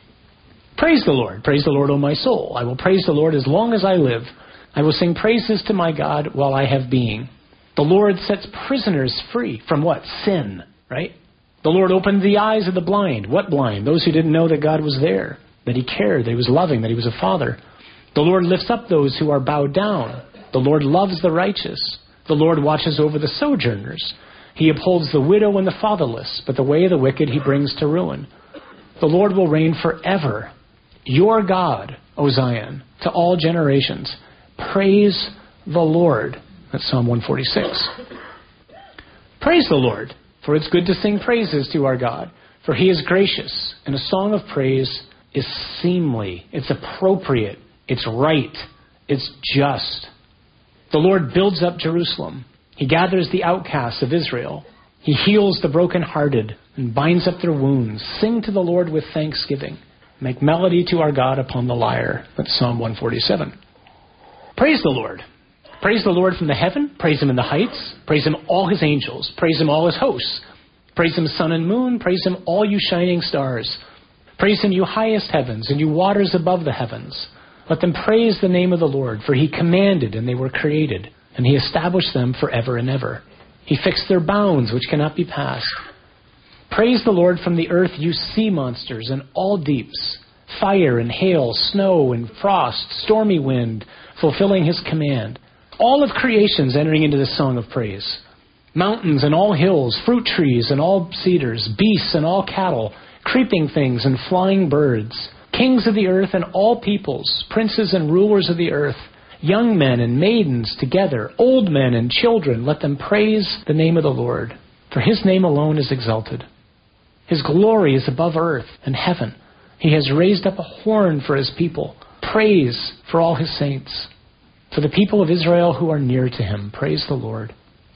S3: Praise the Lord. Praise the Lord, O my soul. I will praise the Lord as long as I live. I will sing praises to my God while I have being. The Lord sets prisoners free from what? Sin, right? The Lord opened the eyes of the blind. What blind? Those who didn't know that God was there, that he cared, that he was loving, that he was a father. The Lord lifts up those who are bowed down. The Lord loves the righteous. The Lord watches over the sojourners. He upholds the widow and the fatherless, but the way of the wicked he brings to ruin. The Lord will reign forever. Your God, O Zion, to all generations. Praise the Lord. That's Psalm one forty-six. Praise the Lord, for it's good to sing praises to our God, for he is gracious, and a song of praise is seemly. It's appropriate. It's right. It's just. The Lord builds up Jerusalem. He gathers the outcasts of Israel. He heals the brokenhearted and binds up their wounds. Sing to the Lord with thanksgiving. Make melody to our God upon the lyre. That's Psalm one forty-seven. Praise the Lord. Praise the Lord from the heaven. Praise him in the heights. Praise him all his angels. Praise him all his hosts. Praise him sun and moon. Praise him all you shining stars. Praise him you highest heavens and you waters above the heavens. Let them praise the name of the Lord, for he commanded and they were created, and he established them forever and ever. He fixed their bounds which cannot be passed. Praise the Lord from the earth, you sea monsters and all deeps, fire and hail, snow and frost, stormy wind, fulfilling his command. All of creation's entering into this song of praise. Mountains and all hills, fruit trees and all cedars, beasts and all cattle, creeping things and flying birds, kings of the earth and all peoples, princes and rulers of the earth, young men and maidens together, old men and children, let them praise the name of the Lord, for his name alone is exalted. His glory is above earth and heaven. He has raised up a horn for his people, praise for all his saints. For the people of Israel who are near to him, praise the Lord.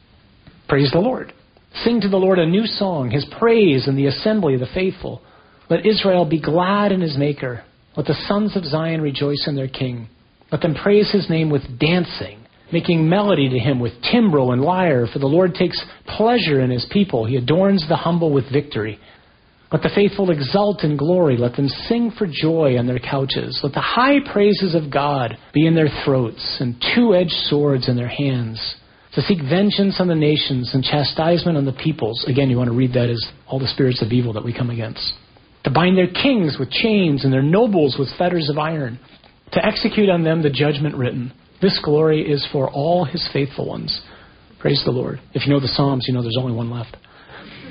S3: Praise the Lord. Sing to the Lord a new song, his praise in the assembly of the faithful. Let Israel be glad in his Maker. Let the sons of Zion rejoice in their King. Let them praise his name with dancing, making melody to him with timbrel and lyre. For the Lord takes pleasure in his people. He adorns the humble with victory. Let the faithful exult in glory. Let them sing for joy on their couches. Let the high praises of God be in their throats and two-edged swords in their hands, to seek vengeance on the nations and chastisement on the peoples. Again, you want to read that as all the spirits of evil that we come against. To bind their kings with chains and their nobles with fetters of iron, to execute on them the judgment written. This glory is for all his faithful ones. Praise the Lord. If you know the Psalms, you know there's only one left.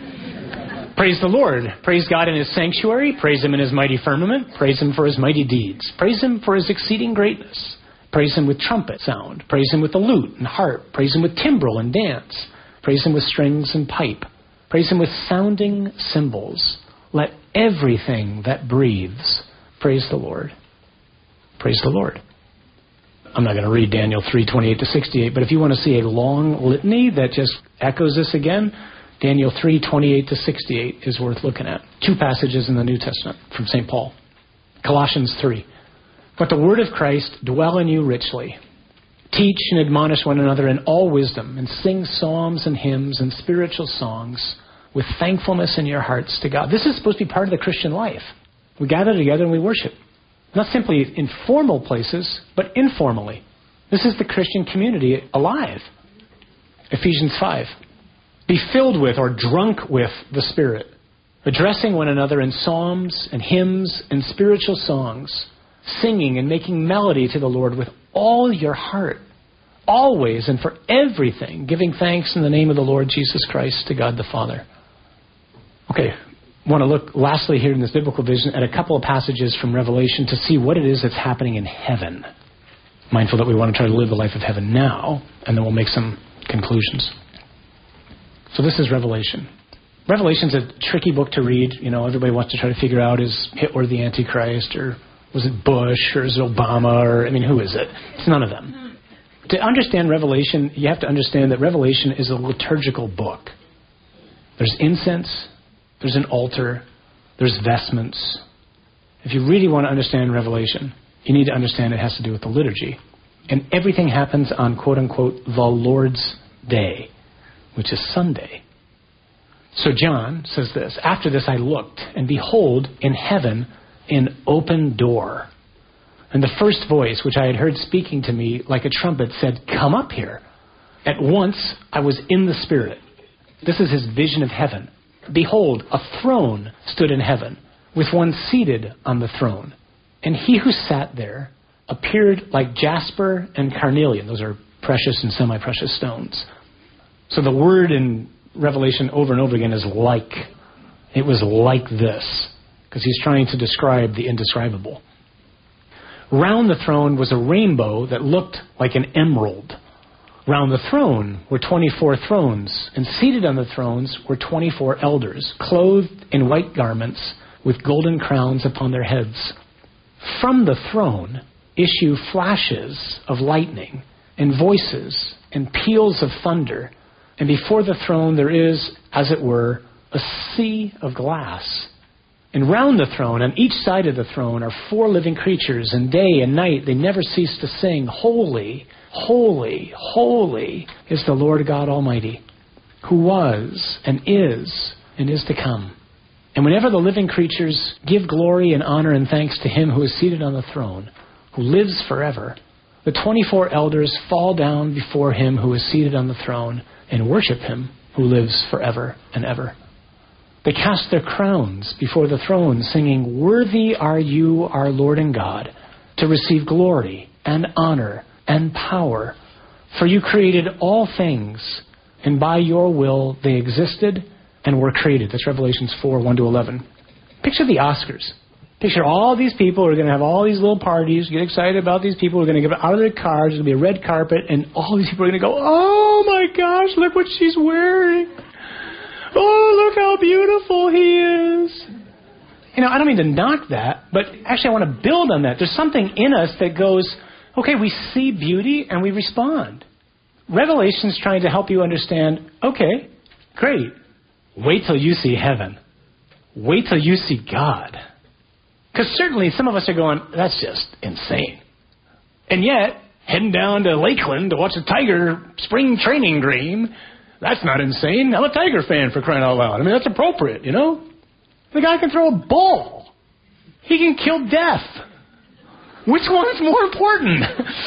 S3: Praise the Lord. Praise God in His sanctuary. Praise Him in His mighty firmament. Praise Him for His mighty deeds. Praise Him for His exceeding greatness. Praise Him with trumpet sound. Praise Him with the lute and harp. Praise Him with timbrel and dance. Praise Him with strings and pipe. Praise Him with sounding cymbals. Let everything that breathes praise the Lord. Praise the Lord. I'm not going to read Daniel three twenty-eight to sixty-eight, but if you want to see a long litany that just echoes this again, Daniel three twenty-eight to sixty-eight is worth looking at. Two passages in the New Testament from Saint Paul. Colossians three. Let the word of Christ dwell in you richly. Teach and admonish one another in all wisdom, and sing psalms and hymns and spiritual songs with thankfulness in your hearts to God. This is supposed to be part of the Christian life. We gather together and we worship. Not simply in formal places, but informally. This is the Christian community alive. Ephesians five. Be filled with or drunk with the Spirit, addressing one another in psalms and hymns and spiritual songs, singing and making melody to the Lord with all your heart, always and for everything, giving thanks in the name of the Lord Jesus Christ to God the Father. Okay, I want to look lastly here in this biblical vision at a couple of passages from Revelation to see what it is that's happening in heaven. Mindful that we want to try to live the life of heaven now, and then we'll make some conclusions. So this is Revelation. Revelation's a tricky book to read. You know, everybody wants to try to figure out, is Hitler the Antichrist, or was it Bush, or is it Obama, or, I mean, who is it? It's none of them. To understand Revelation, you have to understand that Revelation is a liturgical book. There's incense, there's an altar, there's vestments. If you really want to understand Revelation, you need to understand it has to do with the liturgy. And everything happens on, quote-unquote, the Lord's Day, which is Sunday. So John says this, after this I looked, and behold, in heaven, an open door. And the first voice, which I had heard speaking to me like a trumpet, said, come up here. At once I was in the Spirit. This is his vision of heaven. Behold, a throne stood in heaven, with one seated on the throne. And he who sat there appeared like jasper and carnelian. Those are precious and semi-precious stones. So the word in Revelation over and over again is like. It was like this, because he's trying to describe the indescribable. Round the throne was a rainbow that looked like an emerald. Round the throne were twenty-four thrones, and seated on the thrones were twenty-four elders, clothed in white garments with golden crowns upon their heads. From the throne issue flashes of lightning and voices and peals of thunder, and before the throne there is, as it were, a sea of glass. And round the throne, on each side of the throne, are four living creatures, and day and night they never cease to sing, Holy, holy, holy is the Lord God Almighty, who was and is and is to come. And whenever the living creatures give glory and honor and thanks to him who is seated on the throne, who lives forever, the twenty-four elders fall down before him who is seated on the throne and worship him who lives forever and ever. They cast their crowns before the throne, singing, Worthy are you, our Lord and God, to receive glory and honor and power. For you created all things, and by your will they existed and were created. That's Revelations four, one to eleven. Picture the Oscars. Picture all these people who are going to have all these little parties, get excited about these people who are going to get out of their cars, there's going to be a red carpet, and all these people are going to go, oh my gosh, look what she's wearing. Oh, look how beautiful he is. You know, I don't mean to knock that, but actually I want to build on that. There's something in us that goes, okay, we see beauty and we respond. Revelation's trying to help you understand, okay, great. Wait till you see heaven. Wait till you see God. Because certainly some of us are going, that's just insane. And yet, heading down to Lakeland to watch the Tiger spring training game, that's not insane. I'm a Tiger fan, for crying out loud. I mean, that's appropriate, you know? The guy can throw a ball. He can kill death. Which one's more important?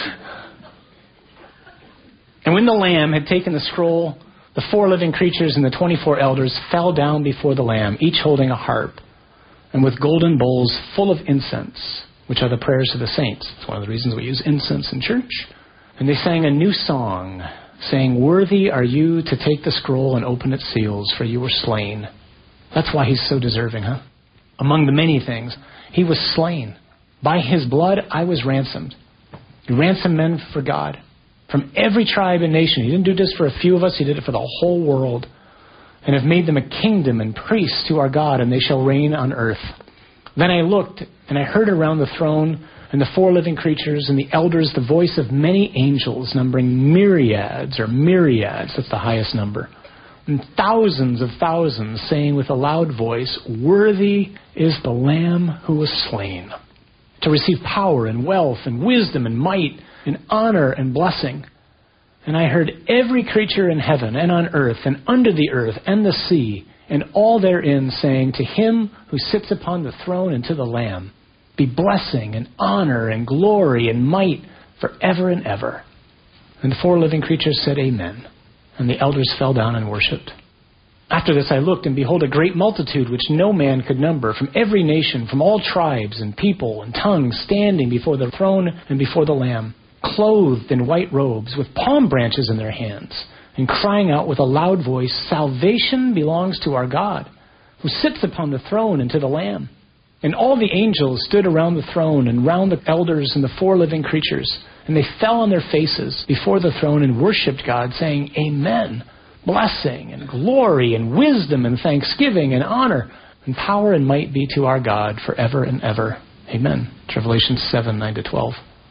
S3: And when the Lamb had taken the scroll, the four living creatures and the twenty-four elders fell down before the Lamb, each holding a harp, and with golden bowls full of incense, which are the prayers of the saints. It's one of the reasons we use incense in church. And they sang a new song, saying, Worthy are you to take the scroll and open its seals, for you were slain, That's why he's so deserving, huh? Among the many things, he was slain. By his blood, I was ransomed. He ransomed men for God from every tribe and nation. He didn't do this for a few of us. He did it for the whole world. And have made them a kingdom and priests to our God, and they shall reign on earth. Then I looked, and I heard around the throne and the four living creatures and the elders the voice of many angels, numbering myriads or myriads, that's the highest number, and thousands of thousands, saying with a loud voice, worthy is the Lamb who was slain, to receive power and wealth and wisdom and might and honor and blessing. And I heard every creature in heaven and on earth and under the earth and the sea and all therein saying, to him who sits upon the throne and to the Lamb be blessing and honor and glory and might forever and ever. And the four living creatures said, Amen. And the elders fell down and worshipped. After this I looked, and behold, a great multitude which no man could number, from every nation, from all tribes and people and tongues, standing before the throne and before the Lamb, clothed in white robes, with palm branches in their hands, and crying out with a loud voice, salvation belongs to our God, who sits upon the throne and to the Lamb. And all the angels stood around the throne and round the elders and the four living creatures, and they fell on their faces before the throne and worshipped God, saying, Amen. Blessing and glory and wisdom and thanksgiving and honor and power and might be to our God forever and ever. Amen. It's Revelation seven, nine to twelve.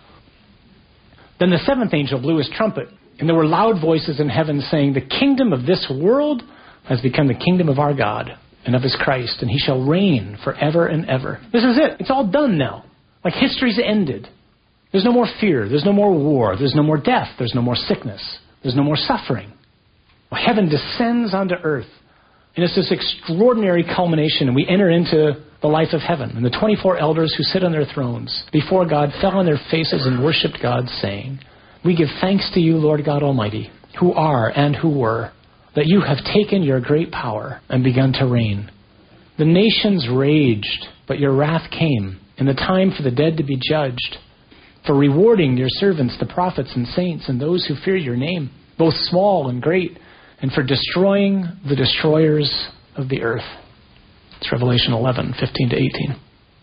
S3: Then the seventh angel blew his trumpet, and there were loud voices in heaven saying, the kingdom of this world has become the kingdom of our God and of his Christ, and he shall reign forever and ever. This is it. It's all done now. Like history's ended. There's no more fear. There's no more war. There's no more death. There's no more sickness. There's no more suffering. Well, heaven descends onto earth. And it's this extraordinary culmination. And we enter into the life of heaven. And the twenty-four elders who sit on their thrones before God fell on their faces and worshipped God, saying, we give thanks to you, Lord God Almighty, who are and who were, that you have taken your great power and begun to reign. The nations raged, but your wrath came, and the time for the dead to be judged, for rewarding your servants, the prophets and saints, and those who fear your name, both small and great, and for destroying the destroyers of the earth. It's Revelation eleven, fifteen to eighteen.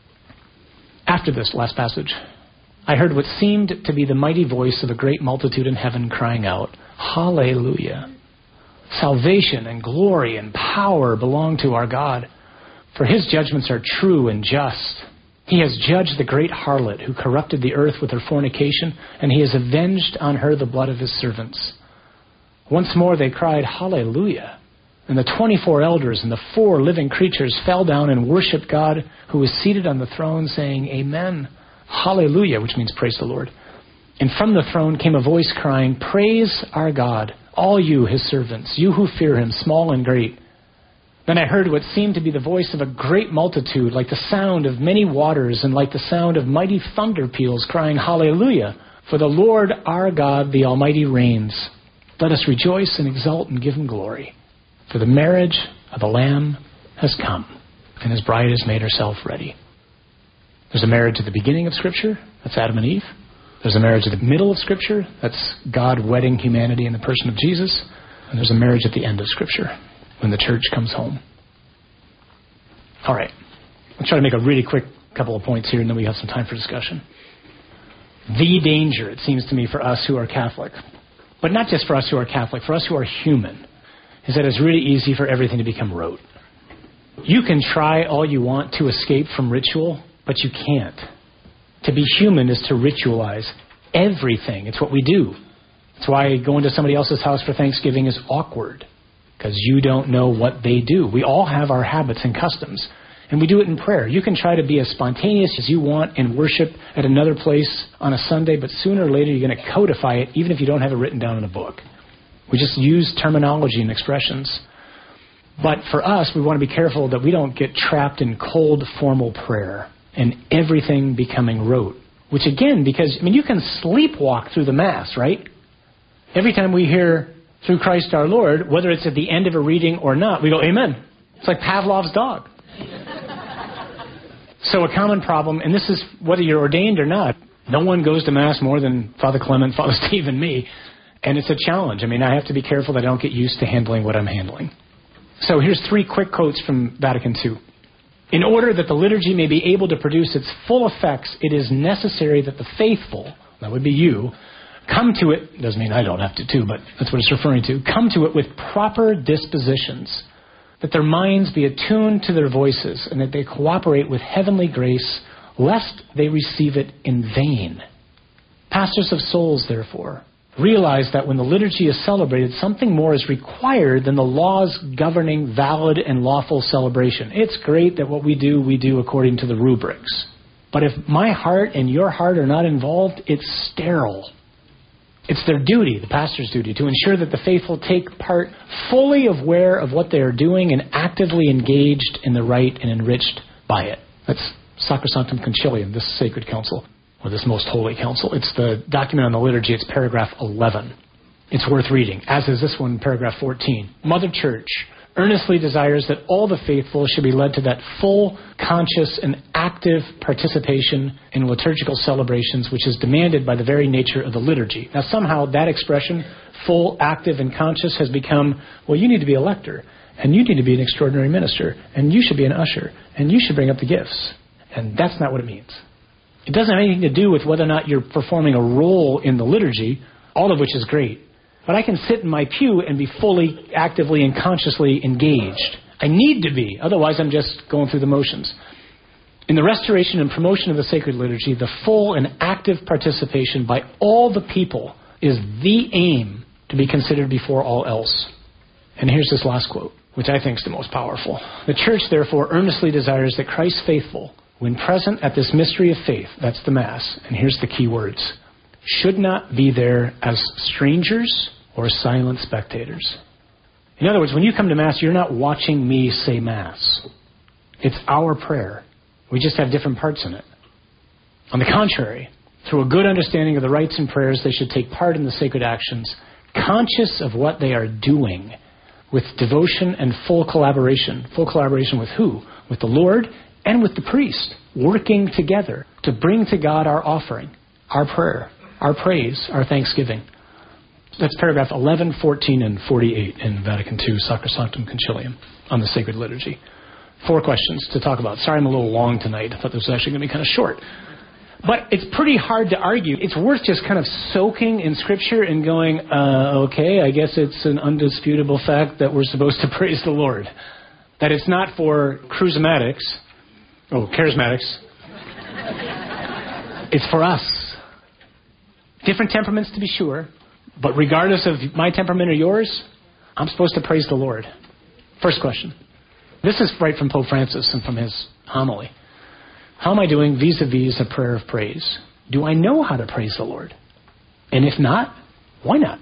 S3: After this last passage, I heard what seemed to be the mighty voice of a great multitude in heaven crying out, Hallelujah! Salvation and glory and power belong to our God, for his judgments are true and just. He has judged the great harlot who corrupted the earth with her fornication, and he has avenged on her the blood of his servants. Once more they cried, Hallelujah! And the twenty-four elders and the four living creatures fell down and worshipped God who was seated on the throne, saying, Amen. Hallelujah, which means praise the Lord. And from the throne came a voice crying, Praise our God, all you his servants, you who fear him, small and great. Then I heard what seemed to be the voice of a great multitude, like the sound of many waters and like the sound of mighty thunder peals, crying, Hallelujah! For the Lord our God, the Almighty, reigns. Let us rejoice and exult and give him glory. For the marriage of the Lamb has come, and his bride has made herself ready. There's a marriage at the beginning of Scripture. That's Adam and Eve. There's a marriage at the middle of Scripture. That's God wedding humanity in the person of Jesus. And there's a marriage at the end of Scripture, when the church comes home. All right. I'll try to make a really quick couple of points here, and then we have some time for discussion. The danger, it seems to me, for us who are Catholic, but not just for us who are Catholic, for us who are human, is that it's really easy for everything to become rote. You can try all you want to escape from ritual, but you can't. To be human is to ritualize everything. It's what we do. That's why going to somebody else's house for Thanksgiving is awkward, because you don't know what they do. We all have our habits and customs, and we do it in prayer. You can try to be as spontaneous as you want and worship at another place on a Sunday, but sooner or later you're going to codify it, even if you don't have it written down in a book. We just use terminology and expressions. But for us, we want to be careful that we don't get trapped in cold, formal prayer and everything becoming rote. Which again, because, I mean, you can sleepwalk through the Mass, right? Every time we hear, through Christ our Lord, whether it's at the end of a reading or not, we go, Amen. It's like Pavlov's dog. So a common problem, and this is whether you're ordained or not, no one goes to Mass more than Father Clement, Father Steve, and me. And it's a challenge. I mean, I have to be careful that I don't get used to handling what I'm handling. So here's three quick quotes from Vatican Two. In order that the liturgy may be able to produce its full effects, it is necessary that the faithful, that would be you, come to it, doesn't mean I don't have to too, but that's what it's referring to, come to it with proper dispositions, that their minds be attuned to their voices, and that they cooperate with heavenly grace, lest they receive it in vain. Pastors of souls, therefore, realize that when the liturgy is celebrated, something more is required than the laws governing valid and lawful celebration. It's great that what we do, we do according to the rubrics. But if my heart and your heart are not involved, it's sterile. It's their duty, the pastor's duty, to ensure that the faithful take part fully aware of what they are doing and actively engaged in the rite and enriched by it. That's Sacrosanctum Concilium, this sacred council, or this most holy council. It's the document on the liturgy. It's paragraph eleven. It's worth reading, as is this one, paragraph fourteen. Mother Church earnestly desires that all the faithful should be led to that full, conscious, and active participation in liturgical celebrations, which is demanded by the very nature of the liturgy. Now, somehow that expression, full, active, and conscious, has become, well, you need to be a lector, and you need to be an extraordinary minister, and you should be an usher, and you should bring up the gifts. And that's not what it means. It doesn't have anything to do with whether or not you're performing a role in the liturgy, all of which is great. But I can sit in my pew and be fully, actively, and consciously engaged. I need to be. Otherwise, I'm just going through the motions. In the restoration and promotion of the sacred liturgy, the full and active participation by all the people is the aim to be considered before all else. And here's this last quote, which I think is the most powerful. The Church, therefore, earnestly desires that Christ's faithful, when present at this mystery of faith, that's the Mass, and here's the key words, should not be there as strangers or silent spectators. In other words, when you come to Mass, you're not watching me say Mass. It's our prayer. We just have different parts in it. On the contrary, through a good understanding of the rites and prayers, they should take part in the sacred actions, conscious of what they are doing, with devotion and full collaboration. Full collaboration with who? With the Lord and with the priest, working together to bring to God our offering, our prayer, our praise, our thanksgiving. That's paragraph eleven, fourteen, and forty-eight in Vatican Two, Sacrosanctum Concilium, on the sacred liturgy. Four questions to talk about. Sorry I'm a little long tonight. I thought this was actually going to be kind of short. But it's pretty hard to argue. It's worth just kind of soaking in Scripture and going, uh, okay, I guess it's an undisputable fact that we're supposed to praise the Lord. That it's not for charismatics, oh, charismatics. It's for us. Different temperaments, to be sure. But regardless of my temperament or yours, I'm supposed to praise the Lord. First question. This is right from Pope Francis and from his homily. How am I doing vis-a-vis a prayer of praise? Do I know how to praise the Lord? And if not, why not?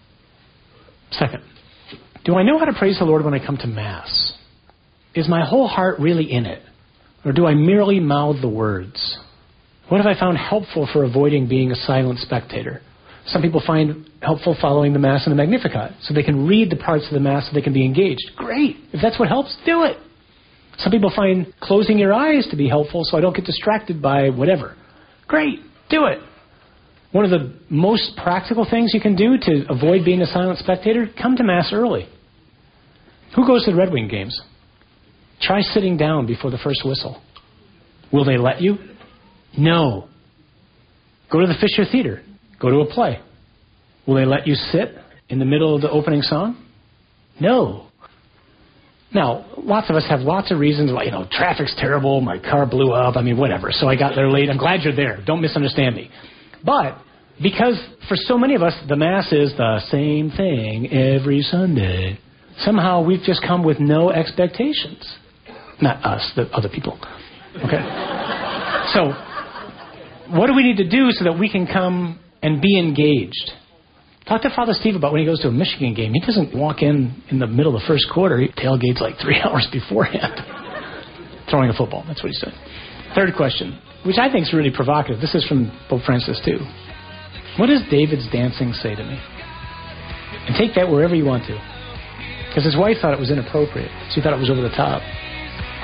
S3: Second, do I know how to praise the Lord when I come to Mass? Is my whole heart really in it? Or do I merely mouth the words? What have I found helpful for avoiding being a silent spectator? Some people find helpful following the Mass in the Magnificat, so they can read the parts of the Mass so they can be engaged. Great. If that's what helps, do it. Some people find closing your eyes to be helpful so I don't get distracted by whatever. Great. Do it. One of the most practical things you can do to avoid being a silent spectator, come to Mass early. Who goes to the Red Wing games? Try sitting down before the first whistle. Will they let you? No. Go to the Fisher Theater. Go to a play. Will they let you sit in the middle of the opening song? No. Now, lots of us have lots of reasons, like, you know, traffic's terrible, my car blew up, I mean, whatever, so I got there late. I'm glad you're there. Don't misunderstand me. But because for so many of us, the Mass is the same thing every Sunday, somehow we've just come with no expectations. Not us, the other people. Okay? So, what do we need to do so that we can come and be engaged? Talk to Father Steve about when he goes to a Michigan game. He doesn't walk in in the middle of the first quarter. He tailgates like three hours beforehand. Throwing a football. That's what he said. Third question, which I think is really provocative. This is from Pope Francis, too. What does David's dancing say to me? And take that wherever you want to. Because his wife thought it was inappropriate. She thought it was over the top.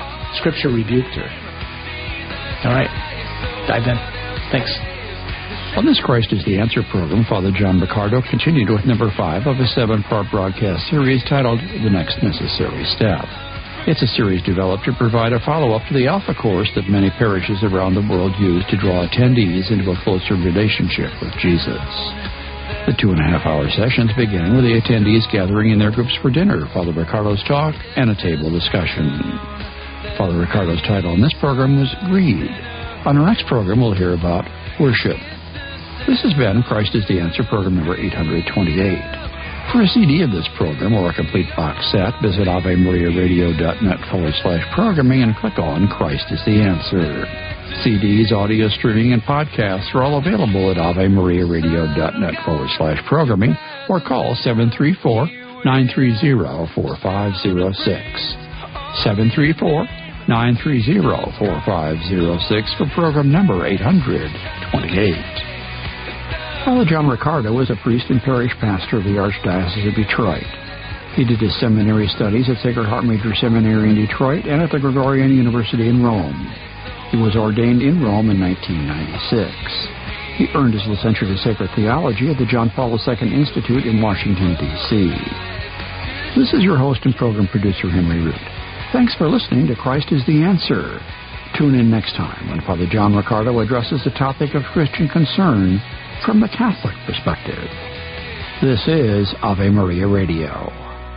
S3: Scripture rebuked her. All right. Dive in. Thanks.
S4: On this Christ is the Answer program, Father John Riccardo continued with number five of a seven-part broadcast series titled The Next Necessary Step. It's a series developed to provide a follow-up to the Alpha course that many parishes around the world use to draw attendees into a closer relationship with Jesus. The two-and-a-half-hour sessions begin with the attendees gathering in their groups for dinner, Father Riccardo's talk, and a table discussion. Father Riccardo's title on this program was Greed. On our next program, we'll hear about worship. This has been Christ is the Answer program number eight hundred twenty-eight. For a C D of this program or a complete box set, visit AveMariaRadio.net forward slash programming and click on Christ is the Answer. C Ds, audio streaming, and podcasts are all available at AveMariaRadio.net forward slash programming or call seven three four, nine three zero, four five zero six. seven three four, nine three zero, four five zero six for program number eight hundred twenty-eight. Father John Riccardo was a priest and parish pastor of the Archdiocese of Detroit. He did his seminary studies at Sacred Heart Major Seminary in Detroit and at the Gregorian University in Rome. He was ordained in Rome in nineteen ninety-six. He earned his licentiate in sacred theology at the John Paul the Second Institute in Washington, D C This is your host and program producer, Henry Root. Thanks for listening to Christ is the Answer. Tune in next time when Father John Riccardo addresses the topic of Christian concern from the Catholic perspective. This is Ave Maria Radio.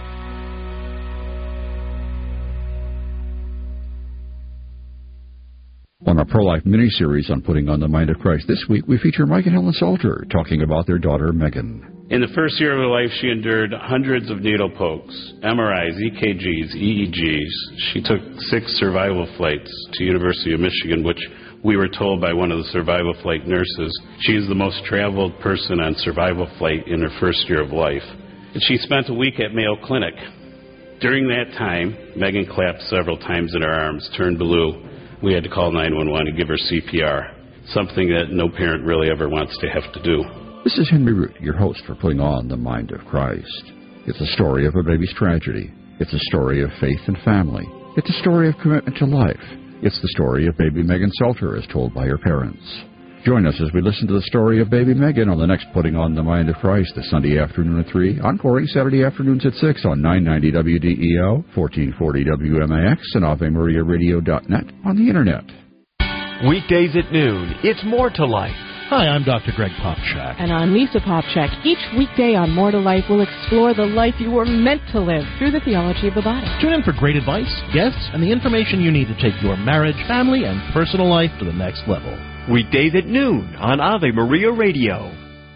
S5: On our pro-life mini-series on Putting on the Mind of Christ, this week we feature Mike and Helen Salter talking about their daughter, Megan.
S6: In the first year of her life, she endured hundreds of needle pokes, M R Is, E K Gs, E E Gs. She took six survival flights to University of Michigan, which we were told by one of the survival flight nurses, she is the most traveled person on survival flight in her first year of life. And she spent a week at Mayo Clinic. During that time, Megan clapped several times in her arms, turned blue. We had to call nine one one and give her C P R, something that no parent really ever wants to have to do.
S5: This is Henry Root, your host for Putting on the Mind of Christ. It's a story of a baby's tragedy. It's a story of faith and family. It's a story of commitment to life. It's the story of baby Megan Salter as told by her parents. Join us as we listen to the story of baby Megan on the next Putting on the Mind of Christ, this Sunday afternoon at three, encoring Saturday afternoons at six on nine ninety W D E O, fourteen forty W M A X, and Ave Maria Radio dot net on the Internet.
S1: Weekdays at noon, it's More to Life.
S7: Hi, I'm Doctor Greg Popchak.
S8: And I'm Lisa Popchak. Each weekday on More to Life, we'll explore the life you were meant to live through the theology of the body.
S7: Tune in for great advice, guests, and the information you need to take your marriage, family, and personal life to the next level.
S1: Weekdays at noon on Ave Maria Radio.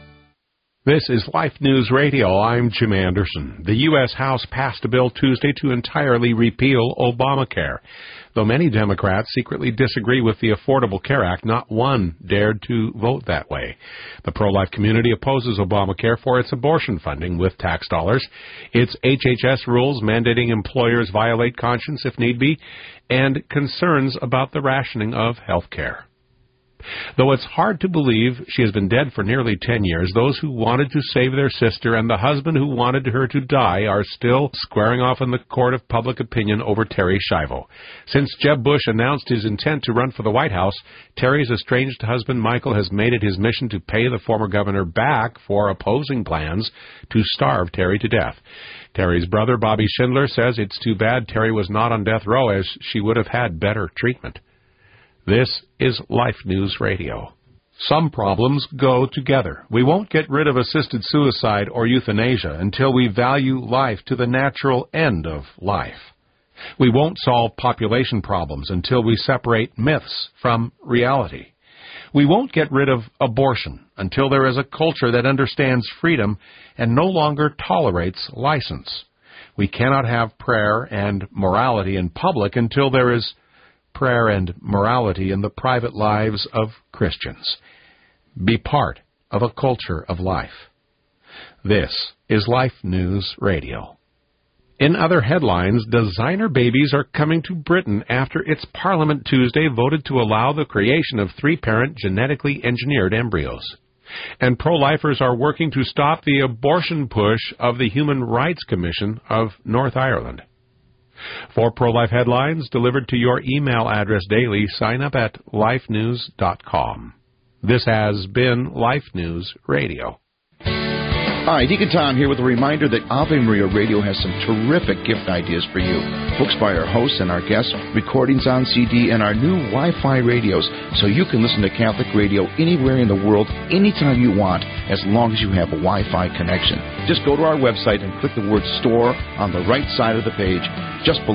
S9: This is Life News Radio. I'm Jim Anderson. The U S House passed a bill Tuesday to entirely repeal Obamacare. Though many Democrats secretly disagree with the Affordable Care Act, not one dared to vote that way. The pro-life community opposes Obamacare for its abortion funding with tax dollars, its H H S rules mandating employers violate conscience if need be, and concerns about the rationing of health care. Though it's hard to believe she has been dead for nearly ten years, those who wanted to save their sister and the husband who wanted her to die are still squaring off in the court of public opinion over Terri Schiavo. Since Jeb Bush announced his intent to run for the White House, Terry's estranged husband Michael has made it his mission to pay the former governor back for opposing plans to starve Terri to death. Terry's brother, Bobby Schindler, says it's too bad Terri was not on death row, as she would have had better treatment. This is Life News Radio. Some problems go together. We won't get rid of assisted suicide or euthanasia until we value life to the natural end of life. We won't solve population problems until we separate myths from reality. We won't get rid of abortion until there is a culture that understands freedom and no longer tolerates license. We cannot have prayer and morality in public until there is prayer and morality in the private lives of Christians. Be part of a culture of life. This is Life News Radio. In other headlines, designer babies are coming to Britain after its Parliament Tuesday voted to allow the creation of three-parent genetically engineered embryos. And pro-lifers are working to stop the abortion push of the Human Rights Commission of North Ireland. For pro-life headlines delivered to your email address daily, sign up at life news dot com. This has been Life News Radio.
S10: Hi, Deacon Tom here with a reminder that Ave Maria Radio has some terrific gift ideas for you. Books by our hosts and our guests, recordings on C D, and our new Wi-Fi radios, so you can listen to Catholic radio anywhere in the world, anytime you want, as long as you have a Wi-Fi connection. Just go to our website and click the word Store on the right side of the page, just below